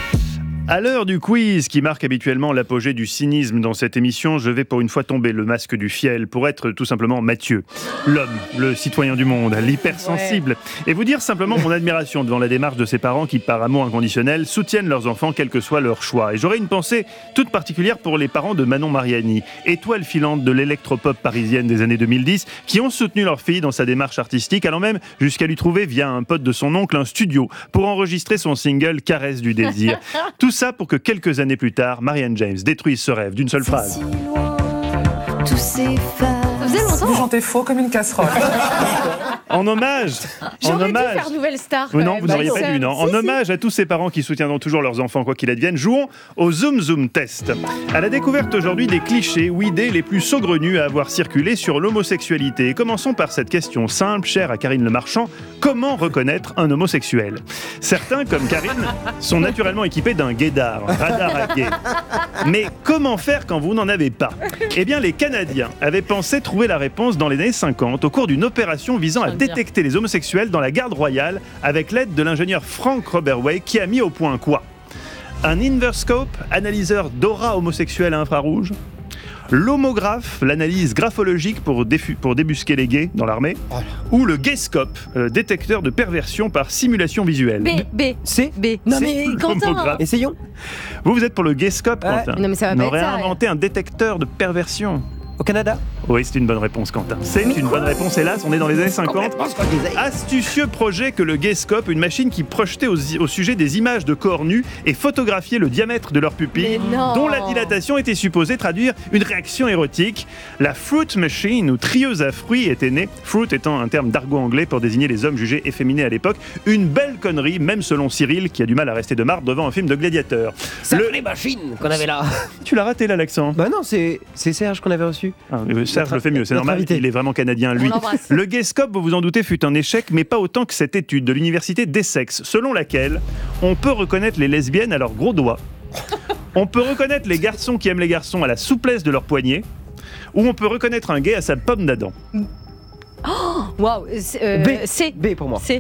À l'heure du quiz qui marque habituellement l'apogée du cynisme dans cette émission, je vais pour une fois tomber le masque du fiel pour être tout simplement Mathieu, l'homme, le citoyen du monde, l'hypersensible, ouais. et vous dire simplement mon admiration devant la démarche de ces parents qui, par amour inconditionnel, soutiennent leurs enfants quel que soit leur choix. Et j'aurais une pensée toute particulière pour les parents de Manon Mariani, étoile filante de l'électropop parisienne des années deux mille dix, qui ont soutenu leur fille dans sa démarche artistique, allant même jusqu'à lui trouver, via un pote de son oncle, un studio pour enregistrer son single Caresse du désir. Tout ça pour que quelques années plus tard, Marianne James détruise ce rêve d'une seule phrase. Tous ces phares. Ça faisait longtemps. Vous chantez faux comme une casserole. En hommage, en J'aurais hommage. dû faire Nouvelle Star. Oui, non, même. vous n'auriez bah, pas dû, non. En si, hommage si. à tous ces parents qui soutiendront toujours leurs enfants, quoi qu'il advienne, jouons au Zoom Zoom Test. À la découverte aujourd'hui des clichés ou idées les plus saugrenus à avoir circulé sur l'homosexualité. Commençons par cette question simple, chère à Karine Le Marchand. Comment reconnaître un homosexuel ? Certains, comme Karine, sont naturellement équipés d'un guédard, un radar à gay. Mais comment faire quand vous n'en avez pas ? Eh bien, les Canadiens avaient pensé trouver la réponse dans les années cinquante au cours d'une opération visant à détecter les homosexuels dans la garde royale avec l'aide de l'ingénieur Frank Roberway qui a mis au point quoi ? Un Inverscope, analyseur d'aura homosexuelle à infrarouge, l'homographe, l'analyse graphologique pour, défu- pour débusquer les gays dans l'armée, oh ou le gayscope, euh, détecteur de perversion par simulation visuelle. B, B, C, B. Non mais Quentin. L'homographe. Essayons. Vous, vous êtes pour le gayscope, Ouais. Quentin. Non, mais ça va On pas être aurait ça, inventé un détecteur de perversion. Au Canada ? Oui, c'est une bonne réponse, Quentin. C'est une bonne réponse, hélas, on est dans les années cinquante. Astucieux projet que le Gayscope, une machine qui projetait au, au sujet des images de corps nus et photographiait le diamètre de leur pupille, dont la dilatation était supposée traduire une réaction érotique. La Fruit Machine, ou trieuse à fruits, était née, fruit étant un terme d'argot anglais pour désigner les hommes jugés efféminés à l'époque. Une belle connerie, même selon Cyril, qui a du mal à rester de marbre devant un film de gladiateur. Sacrée machine qu'on avait là. Tu l'as raté là, l'accent. Bah non, c'est, c'est Serge qu'on avait reçu. Ah, euh, Serge le fait mieux, c'est notre normal, invité. il est vraiment canadien lui. Le Gayscope, vous vous en doutez, fut un échec, mais pas autant que cette étude de l'université d'Essex, selon laquelle on peut reconnaître les lesbiennes à leurs gros doigts, on peut reconnaître les garçons qui aiment les garçons à la souplesse de leurs poignets, ou on peut reconnaître un gay à sa pomme d'Adam. Waouh. euh, B. C. B pour moi. C.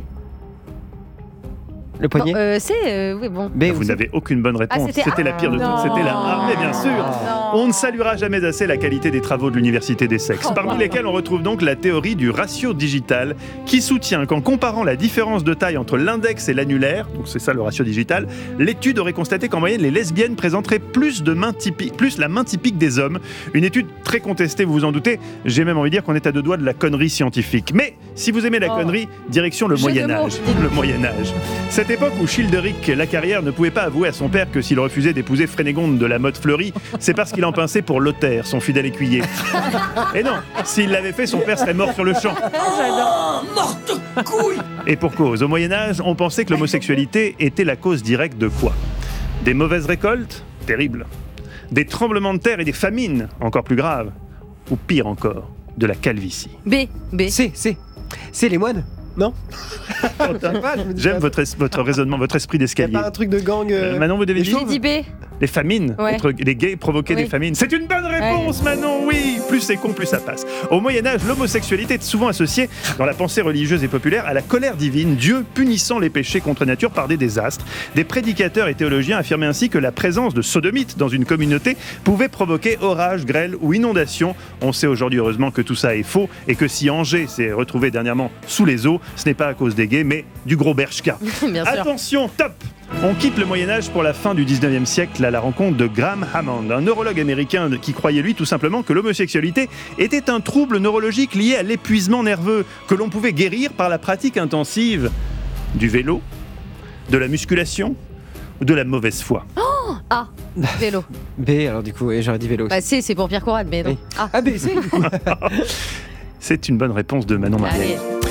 Le poignet. Non, euh, C. euh, oui bon. B, Vous n'avez aucune bonne réponse. Ah, c'était- c'était la pire de Ah, toutes. C'était la non. A. Mais bien sûr, Non. on ne saluera jamais assez la qualité des travaux de l'université d'Essex, Oh, parmi wow. lesquels on retrouve donc la théorie du ratio digital, qui soutient qu'en comparant la différence de taille entre l'index et l'annulaire, donc c'est ça le ratio digital, l'étude aurait constaté qu'en moyenne les lesbiennes présenteraient plus de mains typiques, plus la main typique des hommes. Une étude très contestée, vous vous en doutez. J'ai même envie de dire qu'on est à deux doigts de la connerie scientifique. Mais si vous aimez la Oh. connerie, direction le Jeu de Moyen mots. Âge. Le Moyen Âge. Cette époque où Childeric Lacarrière ne pouvait pas avouer à son père que s'il refusait d'épouser Frénégonde de la mode fleurie, c'est parce qu'il en pinçait pour Lothaire, son fidèle écuyer. Et non, s'il l'avait fait, son père serait mort sur le champ. Morte couille. Et pour cause, au Moyen-Âge, on pensait que l'homosexualité était la cause directe de quoi ? Des mauvaises récoltes ? Terrible. Des tremblements de terre et des famines ? Encore plus graves. Ou pire encore, de la calvitie. B. B. C, C. C'est les moines ? Non. J'aime votre, es- votre raisonnement, votre esprit Il n'y a d'escalier. pas un truc de gang. euh, Euh, Manon, vous devez les dire J'ai dit B. Les famines, Ouais. entre les gays provoquaient Oui. des famines. C'est une bonne réponse, Manon, oui. Plus c'est con, plus ça passe. Au Moyen-Âge, l'homosexualité est souvent associée, dans la pensée religieuse et populaire, à la colère divine, Dieu punissant les péchés contre nature par des désastres. Des prédicateurs et théologiens affirmaient ainsi que la présence de sodomites dans une communauté pouvait provoquer orage, grêle ou inondation. On sait aujourd'hui, heureusement, que tout ça est faux et que si Angers s'est retrouvé dernièrement sous les eaux, ce n'est pas à cause des gays, mais du gros bershka. Bien sûr. Attention, top! On quitte le Moyen-Âge pour la fin du dix-neuvième siècle à la rencontre de Graham Hammond, un neurologue américain qui croyait lui tout simplement que l'homosexualité était un trouble neurologique lié à l'épuisement nerveux que l'on pouvait guérir par la pratique intensive du vélo, de la musculation ou de la mauvaise foi. A. Vélo. B, alors du coup, et j'aurais dit vélo aussi. Bah C, c'est pour Pierre Corrade, mais non. Oui. A. Ah, B, C. C'est une bonne réponse de Manon Mariani. Allez.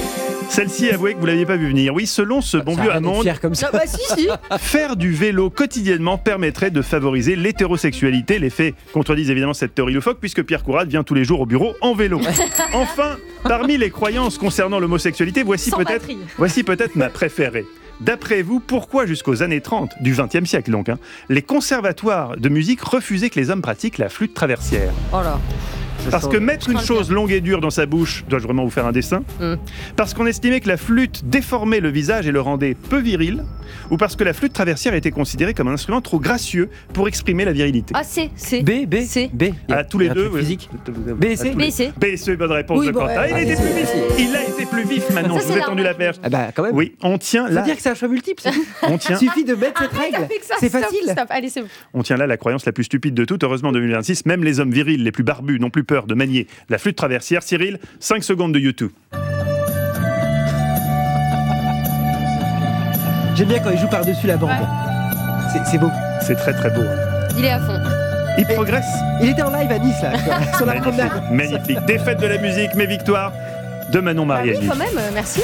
Celle-ci, avouez que vous l'aviez pas vu venir. Oui, selon ce bon Ça vieux a rien d'être Hammond, fier comme ça. Ah bah si, si. faire du vélo quotidiennement permettrait de favoriser l'hétérosexualité. Les faits contredisent évidemment cette théorie loufoque puisque Pierre Courade vient tous les jours au bureau en vélo. Enfin, parmi les croyances concernant l'homosexualité, voici Sans peut-être, batterie. voici peut-être ma préférée. D'après vous, pourquoi jusqu'aux années trente du vingtième siècle donc, hein, les conservatoires de musique refusaient que les hommes pratiquent la flûte traversière? Oh là. Parce que mettre une chose longue et dure dans sa bouche, dois-je vraiment vous faire un dessin? Mm. Parce qu'on estimait que la flûte déformait le visage et le rendait peu viril, ou parce que la flûte traversière était considérée comme un instrument trop gracieux pour exprimer la virilité? Ah, c'est, c'est. B, B, C. B. À tous les Il y a un deux. truc oui. physique. B B, C. B, C. B, C, bonne réponse Oui, de bon, Quentin. ouais, Il a ouais, été c'est- plus vif. Il a été plus vif maintenant. Ça, Je c'est vous ai la tendu la perche. Ah bah quand même. Oui, on tient Faut là. dire que c'est un choix multiple, c'est tout. On tient. Il suffit de mettre cette Arrête règle. avec ça, C'est stop, facile. stop. Allez, c'est bon. On tient là la croyance la plus stupide de toutes. Heureusement, en deux mille vingt-six, même les hommes virils les plus barbus n'ont plus peur de manier la flûte traversière. Cyril, cinq secondes de YouTube. J'aime bien quand il joue par-dessus la bande. C'est- C'est beau. C'est très très beau. Il est à fond. Il progresse. Il était en live à Nice, là, sur la promenade. Magnifique, magnifique. Défaite de la musique, mais victoire de Manon Ah oui, Mariani. quand même, euh, merci.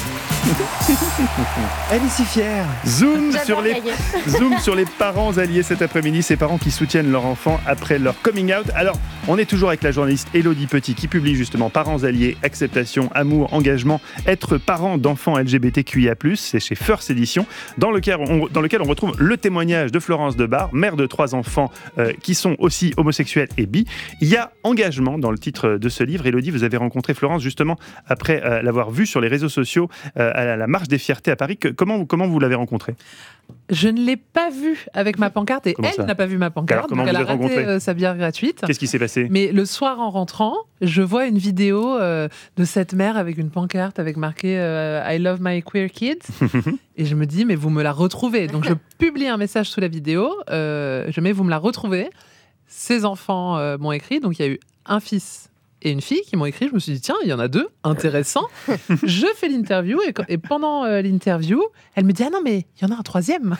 Elle est si fière. Zoom J'adore sur, les... gagner. Zoom sur les parents alliés cet après-midi, ces parents qui soutiennent leur enfant après leur coming out. Alors, on est toujours avec la journaliste Élodie Petit qui publie justement Parents alliés, acceptation, amour, engagement, être parent d'enfants L G B T Q I A plus, c'est chez First Edition, dans lequel on, dans lequel on retrouve le témoignage de Florence Debar, mère de trois enfants euh, qui sont aussi homosexuels et bi. Il y a engagement dans le titre de ce livre. Élodie, vous avez rencontré Florence justement après euh, l'avoir vue sur les réseaux sociaux euh, à la Marche des Fiertés à Paris. Que, comment, vous- comment vous l'avez rencontrée? Je ne l'ai pas vue avec ma pancarte et Comment ça elle n'a pas vu ma Alors, pancarte. comment Donc elle vous a l'avez raté rencontrée euh, sa bière gratuite. Qu'est-ce qui s'est passé? Mais le soir en rentrant, je vois une vidéo euh, de cette mère avec une pancarte avec marqué euh, I love my queer kids. Et je me dis, mais vous me la retrouvez. Donc je publie un message sous la vidéo. euh, je mets, vous me la retrouvez. Ces enfants euh, m'ont écrit. Donc il y a eu un fils et une fille qui m'ont écrit. Je me suis dit, tiens, il y en a deux. Intéressant. Je fais l'interview et, quand- et pendant euh, l'interview, elle me dit, ah non, mais il y en a un troisième.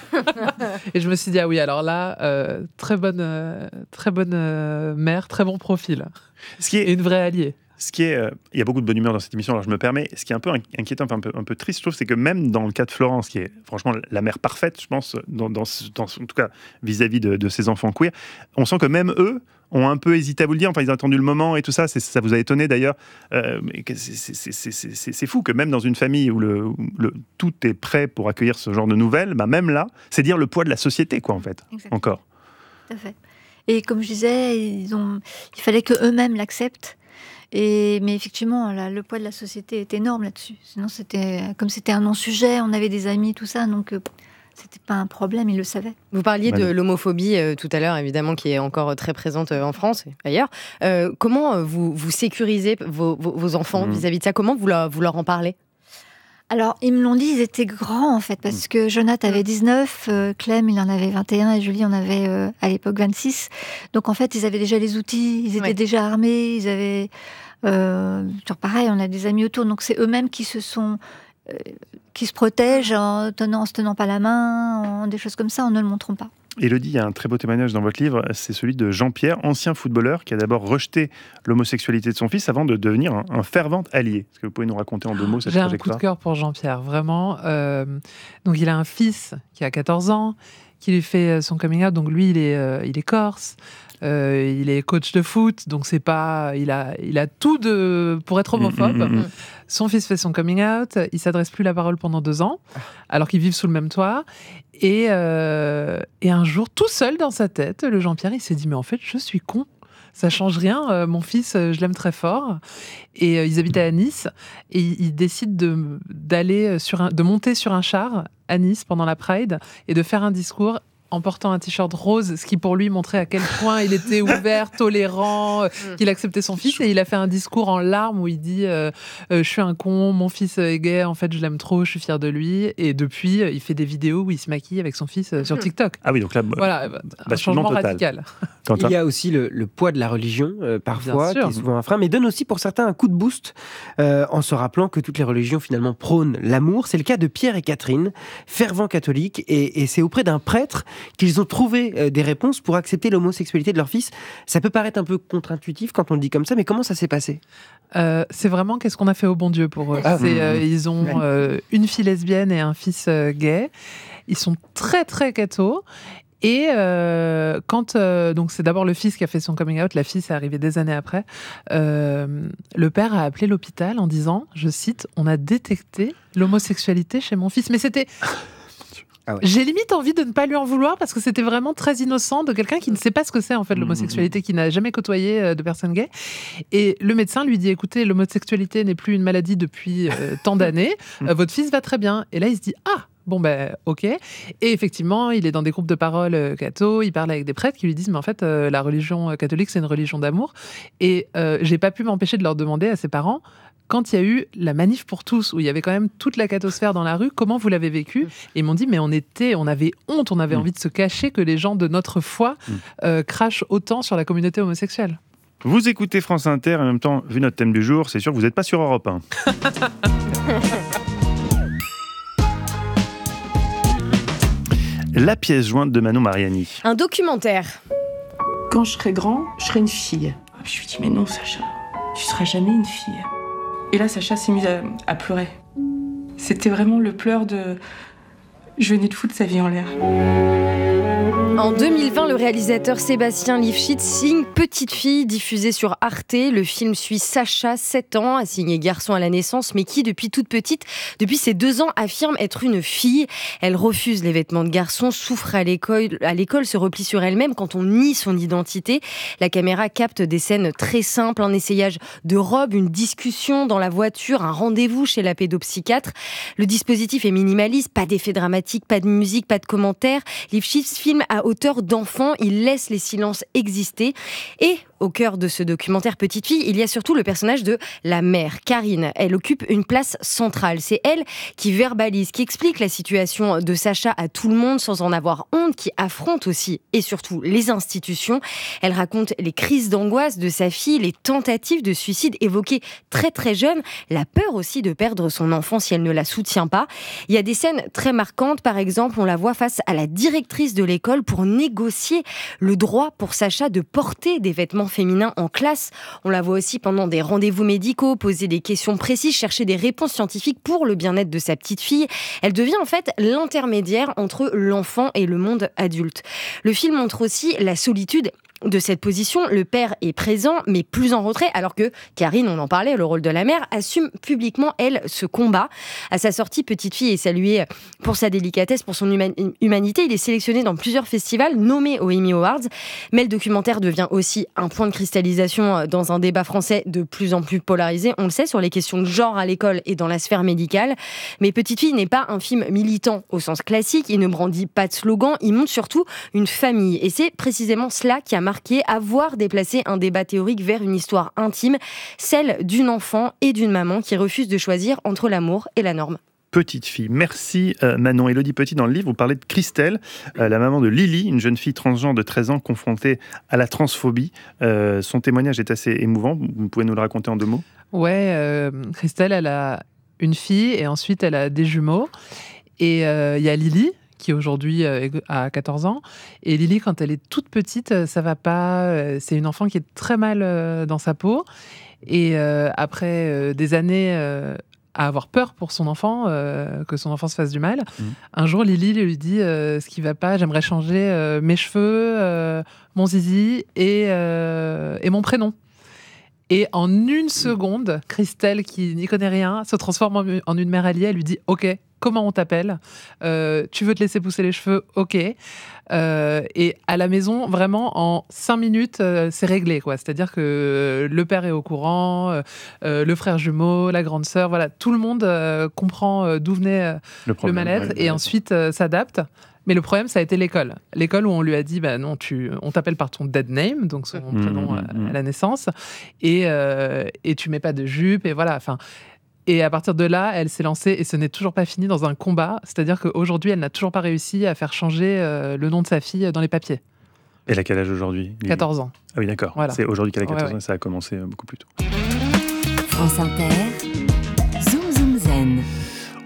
Et je me suis dit, ah oui, alors là, euh, très bonne, euh, très bonne euh, mère, très bon profil. Ce qui est, Et une vraie alliée. ce qui est, euh, il y a beaucoup de bonne humeur dans cette émission, alors je me permets. Ce qui est un peu inquiétant, enfin, un peu, un peu triste, je trouve, c'est que même dans le cas de Florence, qui est franchement la mère parfaite, je pense, dans, dans, ce- dans ce- en tout cas vis-à-vis de, de ses enfants queer, on sent que même eux ont un peu hésité à vous le dire. Enfin, ils ont attendu le moment et tout ça. C'est- ça vous a étonné d'ailleurs. Euh, mais que c'est- c'est- c'est- c'est c'est- c'est fou que même dans une famille où le, où le- tout est prêt pour accueillir ce genre de nouvelles, bah même là, c'est dire le poids de la société, quoi, en fait. Exactement. Encore. Tout à fait. Et comme je disais, ils ont, il fallait qu'eux-mêmes l'acceptent. Et, mais effectivement, là, le poids de la société est énorme là-dessus. Sinon, c'était, comme c'était un non-sujet, on avait des amis, tout ça, donc euh, c'était pas un problème, ils le savaient. Vous parliez de Manu. l'homophobie euh, tout à l'heure, évidemment, qui est encore euh, très présente euh, en France et ailleurs. Euh, comment euh, vous, vous sécurisez vos, vos, vos enfants Mhm. vis-à-vis de ça? Comment vous, leur- vous leur en parlez? Alors, ils me l'ont dit, ils étaient grands en fait, parce que Jonathan avait dix-neuf, euh, Clem il en avait vingt et un et Julie en avait euh, à l'époque vingt-six. Donc en fait, ils avaient déjà les outils, ils étaient Ouais. déjà armés, ils avaient... Euh, genre pareil, on a des amis autour, donc c'est eux-mêmes qui se sont... euh, qui se protègent en, tenant, en se tenant pas la main, en des choses comme ça, en ne le montrant pas. Élodie, il y a un très beau témoignage dans votre livre, c'est celui de Jean-Pierre, ancien footballeur, qui a d'abord rejeté l'homosexualité de son fils avant de devenir un, un fervent allié. Est-ce que vous pouvez nous raconter en deux mots cette J'ai un coup trajectoire? de cœur pour Jean-Pierre, vraiment. Euh, donc, il a un fils qui a quatorze ans, qui lui fait son coming out. Donc, lui, il est, euh, il est corse. Euh, il est coach de foot, donc c'est pas, il a, il a tout de pour être homophobe. Mmh, mmh, mmh. Son fils fait son coming out, il s'adresse plus la parole pendant deux ans, alors qu'ils vivent sous le même toit. Et, euh, et un jour, tout seul dans sa tête, le Jean-Pierre, il s'est dit mais en fait, je suis con. Ça change rien. Euh, mon fils, euh, je l'aime très fort. Et euh, ils habitaient à Nice. Et ils, ils décident de d'aller sur un, de monter sur un char à Nice pendant la Pride et de faire un discours en portant un t-shirt rose, ce qui pour lui montrait à quel point il était ouvert, tolérant, euh, qu'il acceptait son fils. Et il a fait un discours en larmes où il dit euh, euh, je suis un con, mon fils est gay, en fait je l'aime trop, je suis fier de lui. Et depuis, euh, il fait des vidéos où il se maquille avec son fils euh, sur TikTok. Ah oui, donc là, bah, Voilà, bah, un basculement changement total. radical. Quentin. Il y a aussi le, le poids de la religion, euh, parfois, Bien sûr. qui est souvent un frein, mais donne aussi pour certains un coup de boost euh, en se rappelant que toutes les religions finalement prônent l'amour. C'est le cas de Pierre et Catherine, fervents catholiques, et, et c'est auprès d'un prêtre qu'ils ont trouvé euh, des réponses pour accepter l'homosexualité de leur fils. Ça peut paraître un peu contre-intuitif quand on le dit comme ça, mais comment ça s'est passé ? euh, C'est vraiment qu'est-ce qu'on a fait au bon Dieu pour eux. Ah, c'est, mmh. euh, ils ont euh, une fille lesbienne et un fils euh, gay. Ils sont très très cathos. Et euh, quand euh, donc c'est d'abord le fils qui a fait son coming out, la fille c'est arrivé des années après. Euh, le père a appelé l'hôpital en disant, je cite, on a détecté l'homosexualité chez mon fils. Mais c'était Ah ouais. J'ai limite envie de ne pas lui en vouloir parce que c'était vraiment très innocent de quelqu'un qui ne sait pas ce que c'est en fait l'homosexualité, qui n'a jamais côtoyé de personnes gays. Et le médecin lui dit, écoutez, l'homosexualité n'est plus une maladie depuis euh, tant d'années, euh, votre fils va très bien. Et là il se dit, ah bon ben ok. Et effectivement, il est dans des groupes de parole euh, catho, il parle avec des prêtres qui lui disent mais en fait euh, la religion catholique c'est une religion d'amour. Et euh, j'ai pas pu m'empêcher de leur demander à ses parents, quand il y a eu la manif pour tous, où il y avait quand même toute la cathosphère dans la rue, comment vous l'avez vécu ? Et ils m'ont dit mais on était, on avait honte, on avait mmh. envie de se cacher que les gens de notre foi mmh. euh, crachent autant sur la communauté homosexuelle. Vous écoutez France Inter et en même temps, vu notre thème du jour, c'est sûr que vous n'êtes pas sur Europe un. La pièce jointe de Manon Mariani. Un documentaire. Quand je serai grand, je serai une fille. Je lui dis, mais non, Sacha, tu seras jamais une fille. Et là, Sacha s'est mise à, à pleurer. C'était vraiment le pleur de... Je venais de foutre sa vie en l'air. En deux mille vingt, le réalisateur Sébastien Lifshitz signe Petite fille, diffusé sur Arte. Le film suit Sacha, sept ans, assignée garçon à la naissance, mais qui, depuis toute petite, depuis ses deux ans, affirme être une fille. Elle refuse les vêtements de garçon, souffre à l'école, à l'école, se replie sur elle-même quand on nie son identité. La caméra capte des scènes très simples, un essayage de robe, une discussion dans la voiture, un rendez-vous chez la pédopsychiatre. Le dispositif est minimaliste, pas d'effets dramatiques, pas de musique, pas de commentaires. Lifshitz filme à hauteur d'enfant, il laisse les silences exister. Et au cœur de ce documentaire Petite fille, il y a surtout le personnage de la mère, Karine. Elle occupe une place centrale. C'est elle qui verbalise, qui explique la situation de Sacha à tout le monde sans en avoir honte, qui affronte aussi et surtout les institutions. Elle raconte les crises d'angoisse de sa fille, les tentatives de suicide évoquées très très jeune, la peur aussi de perdre son enfant si elle ne la soutient pas. Il y a des scènes très marquantes, par exemple, on la voit face à la directrice de l'école pour négocier le droit pour Sacha de porter des vêtements féminins en classe. On la voit aussi pendant des rendez-vous médicaux, poser des questions précises, chercher des réponses scientifiques pour le bien-être de sa petite fille. Elle devient en fait l'intermédiaire entre l'enfant et le monde adulte. Le film montre aussi la solitude de cette position. Le père est présent, mais plus en retrait, alors que Karine, on en parlait, le rôle de la mère, assume publiquement, elle, ce combat. À sa sortie, Petite fille est saluée pour sa délicatesse, pour son huma- humanité. Il est sélectionné dans plusieurs festivals, nommé aux Emmy Awards. Mais le documentaire devient aussi un point de cristallisation dans un débat français de plus en plus polarisé, on le sait, sur les questions de genre à l'école et dans la sphère médicale. Mais Petite fille n'est pas un film militant au sens classique, il ne brandit pas de slogan, il montre surtout une famille. Et c'est précisément cela qui a marqué avoir déplacé un débat théorique vers une histoire intime, celle d'une enfant et d'une maman qui refuse de choisir entre l'amour et la norme. Petite fille. Merci euh, Manon. Élodie Petit, dans le livre, vous parlez de Christelle, euh, la maman de Lily, une jeune fille transgenre de treize ans confrontée à la transphobie. Euh, son témoignage est assez émouvant. Vous pouvez nous le raconter en deux mots ? Ouais, euh, Christelle, elle a une fille et ensuite elle a des jumeaux. Et il euh, y a Lily, qui aujourd'hui a quatorze ans. Et Lily, quand elle est toute petite, ça va pas. C'est une enfant qui est très mal dans sa peau. Et euh, après euh, des années euh, à avoir peur pour son enfant, euh, que son enfant se fasse du mal, mmh. un jour, Lily lui dit euh, ce qui va pas, j'aimerais changer euh, mes cheveux, euh, mon zizi et, euh, et mon prénom. Et en une seconde, Christelle, qui n'y connaît rien, se transforme en une mère alliée. Elle lui dit « Ok, comment on t'appelle ? euh, Tu veux te laisser pousser les cheveux ? Ok. Euh, » Et à la maison, vraiment, en cinq minutes, euh, c'est réglé, quoi. C'est-à-dire que le père est au courant, euh, le frère jumeau, la grande sœur, voilà, tout le monde euh, comprend euh, d'où venait euh, le, problème, le mal-être ouais, et ensuite euh, s'adapte. Mais le problème, ça a été l'école. L'école où on lui a dit, bah non, tu, on t'appelle par ton dead name, donc son mmh, prénom mmh, à, à la naissance, et, euh, et tu mets pas de jupe, et voilà. Enfin, et à partir de là, elle s'est lancée, et ce n'est toujours pas fini, dans un combat. C'est-à-dire qu'aujourd'hui, elle n'a toujours pas réussi à faire changer euh, le nom de sa fille dans les papiers. Elle a quel âge aujourd'hui ? quatorze ans. Ah oui, d'accord. Voilà. C'est aujourd'hui qu'elle a quatorze ouais, ans, ouais. Ça a commencé beaucoup plus tôt. France Inter, Zoom Zoom Zen.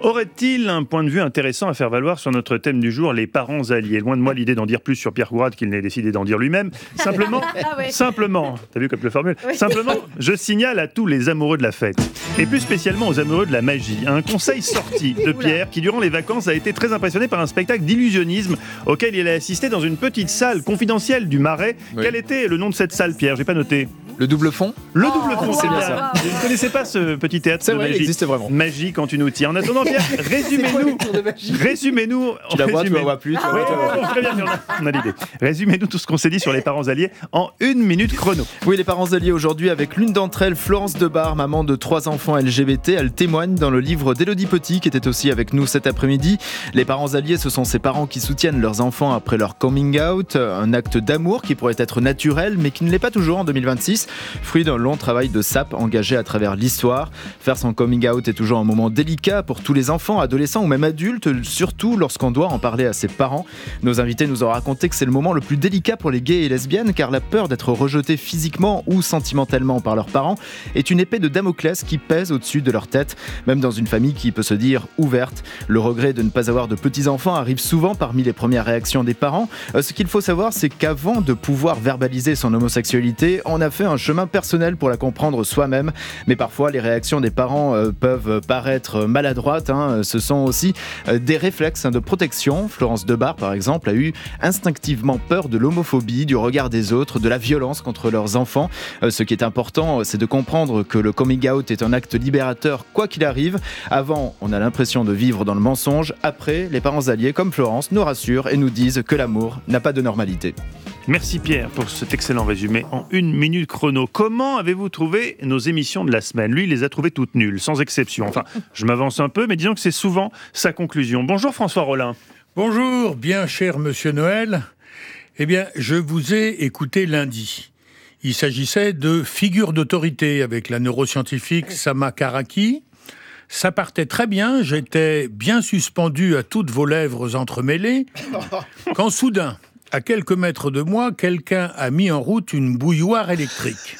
Aurait-il un point de vue intéressant à faire valoir sur notre thème du jour, les parents alliés? Loin de moi l'idée d'en dire plus sur Pierre Courade qu'il n'ait décidé d'en dire lui-même. Simplement, ah ouais. simplement, t'as vu comme je le formule oui. Simplement, je signale à tous les amoureux de la fête, et plus spécialement aux amoureux de la magie, un conseil sorti de Pierre qui, durant les vacances, a été très impressionné par un spectacle d'illusionnisme auquel il a assisté dans une petite salle confidentielle du Marais. Oui. Quel était le nom de cette salle, Pierre? J'ai pas noté. Le double fond. Le double fond, oh, c'est bien ça. Je ne connaissais pas ce petit théâtre c'est de vrai, magie. Il existe vraiment. Magie quand une outil. En attendant, Pierre, résumez-nous. Résumez-nous. Tu la vois, tu la vois plus. Tu oui, très bien, on a l'idée. Résumez-nous tout ce qu'on s'est dit sur les parents alliés en une minute chrono. Oui, les parents alliés aujourd'hui avec l'une d'entre elles, Florence Debar, maman de trois enfants L G B T. Elle témoigne dans le livre d'Élodie Petit, qui était aussi avec nous cet après-midi. Les parents alliés, ce sont ces parents qui soutiennent leurs enfants après leur coming out, un acte d'amour qui pourrait être naturel, mais qui ne l'est pas toujours en deux mille vingt-six, fruit d'un long travail de sape engagé à travers l'histoire. Faire son coming out est toujours un moment délicat pour tous les enfants, adolescents ou même adultes, surtout lorsqu'on doit en parler à ses parents. Nos invités nous ont raconté que c'est le moment le plus délicat pour les gays et lesbiennes, car la peur d'être rejetés physiquement ou sentimentalement par leurs parents est une épée de Damoclès qui pèse au-dessus de leur tête, même dans une famille qui peut se dire ouverte. Le regret de ne pas avoir de petits-enfants arrive souvent parmi les premières réactions des parents. Euh, ce qu'il faut savoir, c'est qu'avant de pouvoir verbaliser son homosexualité, on a fait un chemin personnel pour la comprendre soi-même, mais parfois les réactions des parents euh, peuvent paraître maladroites, hein. Ce sont aussi euh, des réflexes hein, de protection. Florence Debar, par exemple, a eu instinctivement peur de l'homophobie, du regard des autres, de la violence contre leurs enfants. Euh, ce qui est important, c'est de comprendre que le coming out est un acte libérateur quoi qu'il arrive. Avant, on a l'impression de vivre dans le mensonge. Après, les parents alliés comme Florence nous rassurent et nous disent que l'amour n'a pas de normalité. Merci Pierre pour cet excellent résumé en une minute chrono. Comment avez-vous trouvé nos émissions de la semaine? Lui, il les a trouvées toutes nulles, sans exception. Enfin, je m'avance un peu, mais disons que c'est souvent sa conclusion. Bonjour François Rollin. Bonjour, bien cher Monsieur Noël. Eh bien, je vous ai écouté lundi. Il s'agissait de figures d'autorité avec la neuroscientifique Sama Karaki. Ça partait très bien, j'étais bien suspendu à toutes vos lèvres entremêlées, quand soudain, à quelques mètres de moi, quelqu'un a mis en route une bouilloire électrique.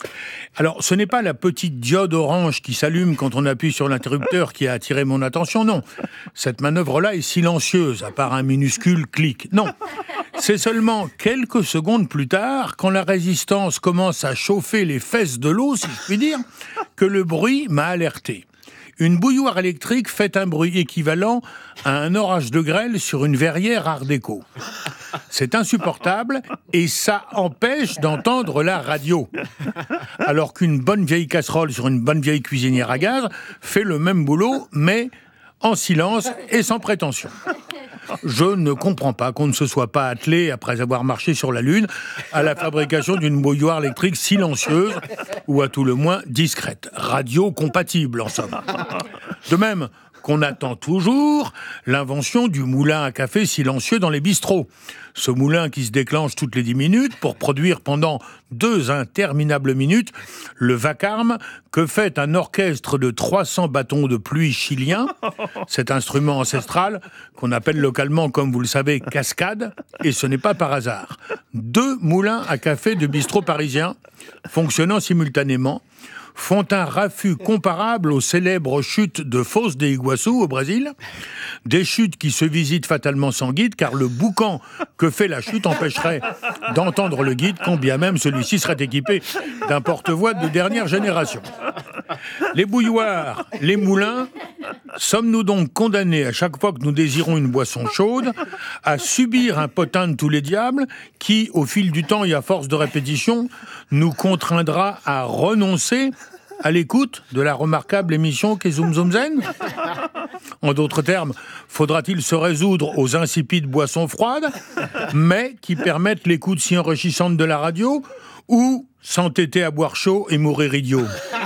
Alors, ce n'est pas la petite diode orange qui s'allume quand on appuie sur l'interrupteur qui a attiré mon attention, non. Cette manœuvre-là est silencieuse, à part un minuscule clic. Non, c'est seulement quelques secondes plus tard, quand la résistance commence à chauffer les fesses de l'eau, si je puis dire, que le bruit m'a alerté. Une bouilloire électrique fait un bruit équivalent à un orage de grêle sur une verrière art déco. C'est insupportable et ça empêche d'entendre la radio. Alors qu'une bonne vieille casserole sur une bonne vieille cuisinière à gaz fait le même boulot, mais en silence et sans prétention. Je ne comprends pas qu'on ne se soit pas attelé, après avoir marché sur la Lune, à la fabrication d'une bouilloire électrique silencieuse, ou à tout le moins discrète, radio-compatible en somme. De même qu'on attend toujours l'invention du moulin à café silencieux dans les bistrots. Ce moulin qui se déclenche toutes les dix minutes pour produire pendant deux interminables minutes le vacarme que fait un orchestre de trois cents bâtons de pluie chiliens, cet instrument ancestral qu'on appelle localement, comme vous le savez, cascade, et ce n'est pas par hasard. Deux moulins à café de bistrots parisiens fonctionnant simultanément font un raffut comparable aux célèbres chutes de Foz de Iguaçu au Brésil. Des chutes qui se visitent fatalement sans guide, car le boucan que fait la chute empêcherait d'entendre le guide, quand bien même celui-ci serait équipé d'un porte-voix de dernière génération. Les bouilloires, les moulins, sommes-nous donc condamnés, à chaque fois que nous désirons une boisson chaude, à subir un potin de tous les diables qui, au fil du temps et à force de répétition, nous contraindra à renoncer à l'écoute de la remarquable émission qu'est Zoom Zoom Zen? En d'autres termes, faudra-t-il se résoudre aux insipides boissons froides, mais qui permettent l'écoute si enrichissante de la radio, ou s'entêter à boire chaud et mourir idiot?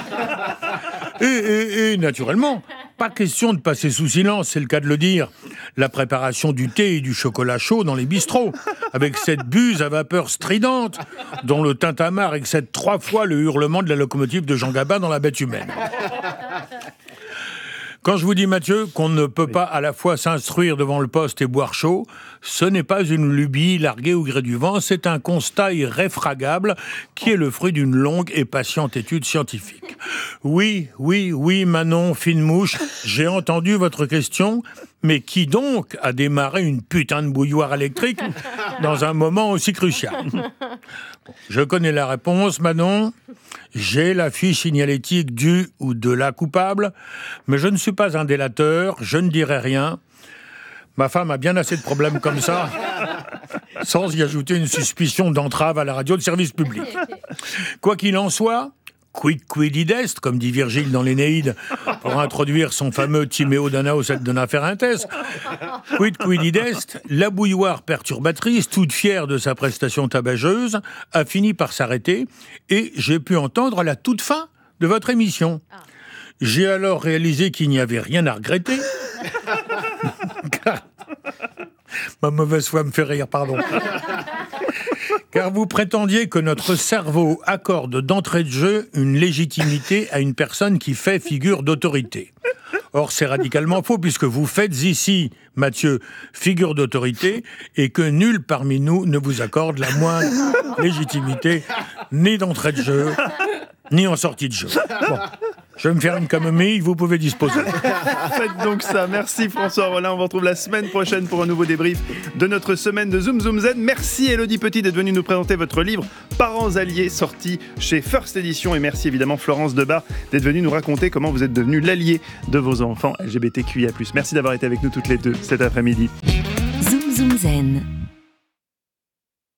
Et, et, et naturellement, pas question de passer sous silence, c'est le cas de le dire, la préparation du thé et du chocolat chaud dans les bistrots, avec cette buse à vapeur stridente, dont le tintamarre excède trois fois le hurlement de la locomotive de Jean Gabin dans La Bête humaine. Quand je vous dis, Mathieu, qu'on ne peut pas à la fois s'instruire devant le poste et boire chaud, ce n'est pas une lubie larguée au gré du vent, c'est un constat irréfragable qui est le fruit d'une longue et patiente étude scientifique. Oui, oui, oui, Manon, fine mouche, j'ai entendu votre question, mais qui donc a démarré une putain de bouilloire électrique dans un moment aussi crucial? Je connais la réponse, Manon. J'ai la fiche signalétique du ou de la coupable, mais je ne suis pas un délateur, je ne dirai rien. Ma femme a bien assez de problèmes comme ça, sans y ajouter une suspicion d'entrave à la radio de service public. Quoi qu'il en soit, quid quidid est, comme dit Virgile dans l'Énéide, pour introduire son fameux Timéo Danaos et Dona Ferentes. Quid quidid est, la bouilloire perturbatrice, toute fière de sa prestation tabageuse, a fini par s'arrêter et j'ai pu entendre à la toute fin de votre émission. J'ai alors réalisé qu'il n'y avait rien à regretter. Ma mauvaise foi me fait rire, pardon. Car vous prétendiez que notre cerveau accorde d'entrée de jeu une légitimité à une personne qui fait figure d'autorité. Or, c'est radicalement faux, puisque vous faites ici, Mathieu, figure d'autorité, et que nul parmi nous ne vous accorde la moindre légitimité, ni d'entrée de jeu, ni en sortie de jeu. Bon. Je vais me faire une camomille, vous pouvez disposer. Faites donc ça. Merci François Rollin. On vous retrouve la semaine prochaine pour un nouveau débrief de notre semaine de Zoom Zoom Zen. Merci Élodie Petit d'être venue nous présenter votre livre Parents alliés, sorti chez First Edition. Et merci évidemment Florence Debar d'être venue nous raconter comment vous êtes devenu l'allié de vos enfants L G B T Q I A plus. Merci d'avoir été avec nous toutes les deux cet après-midi. Zoom Zoom Zen.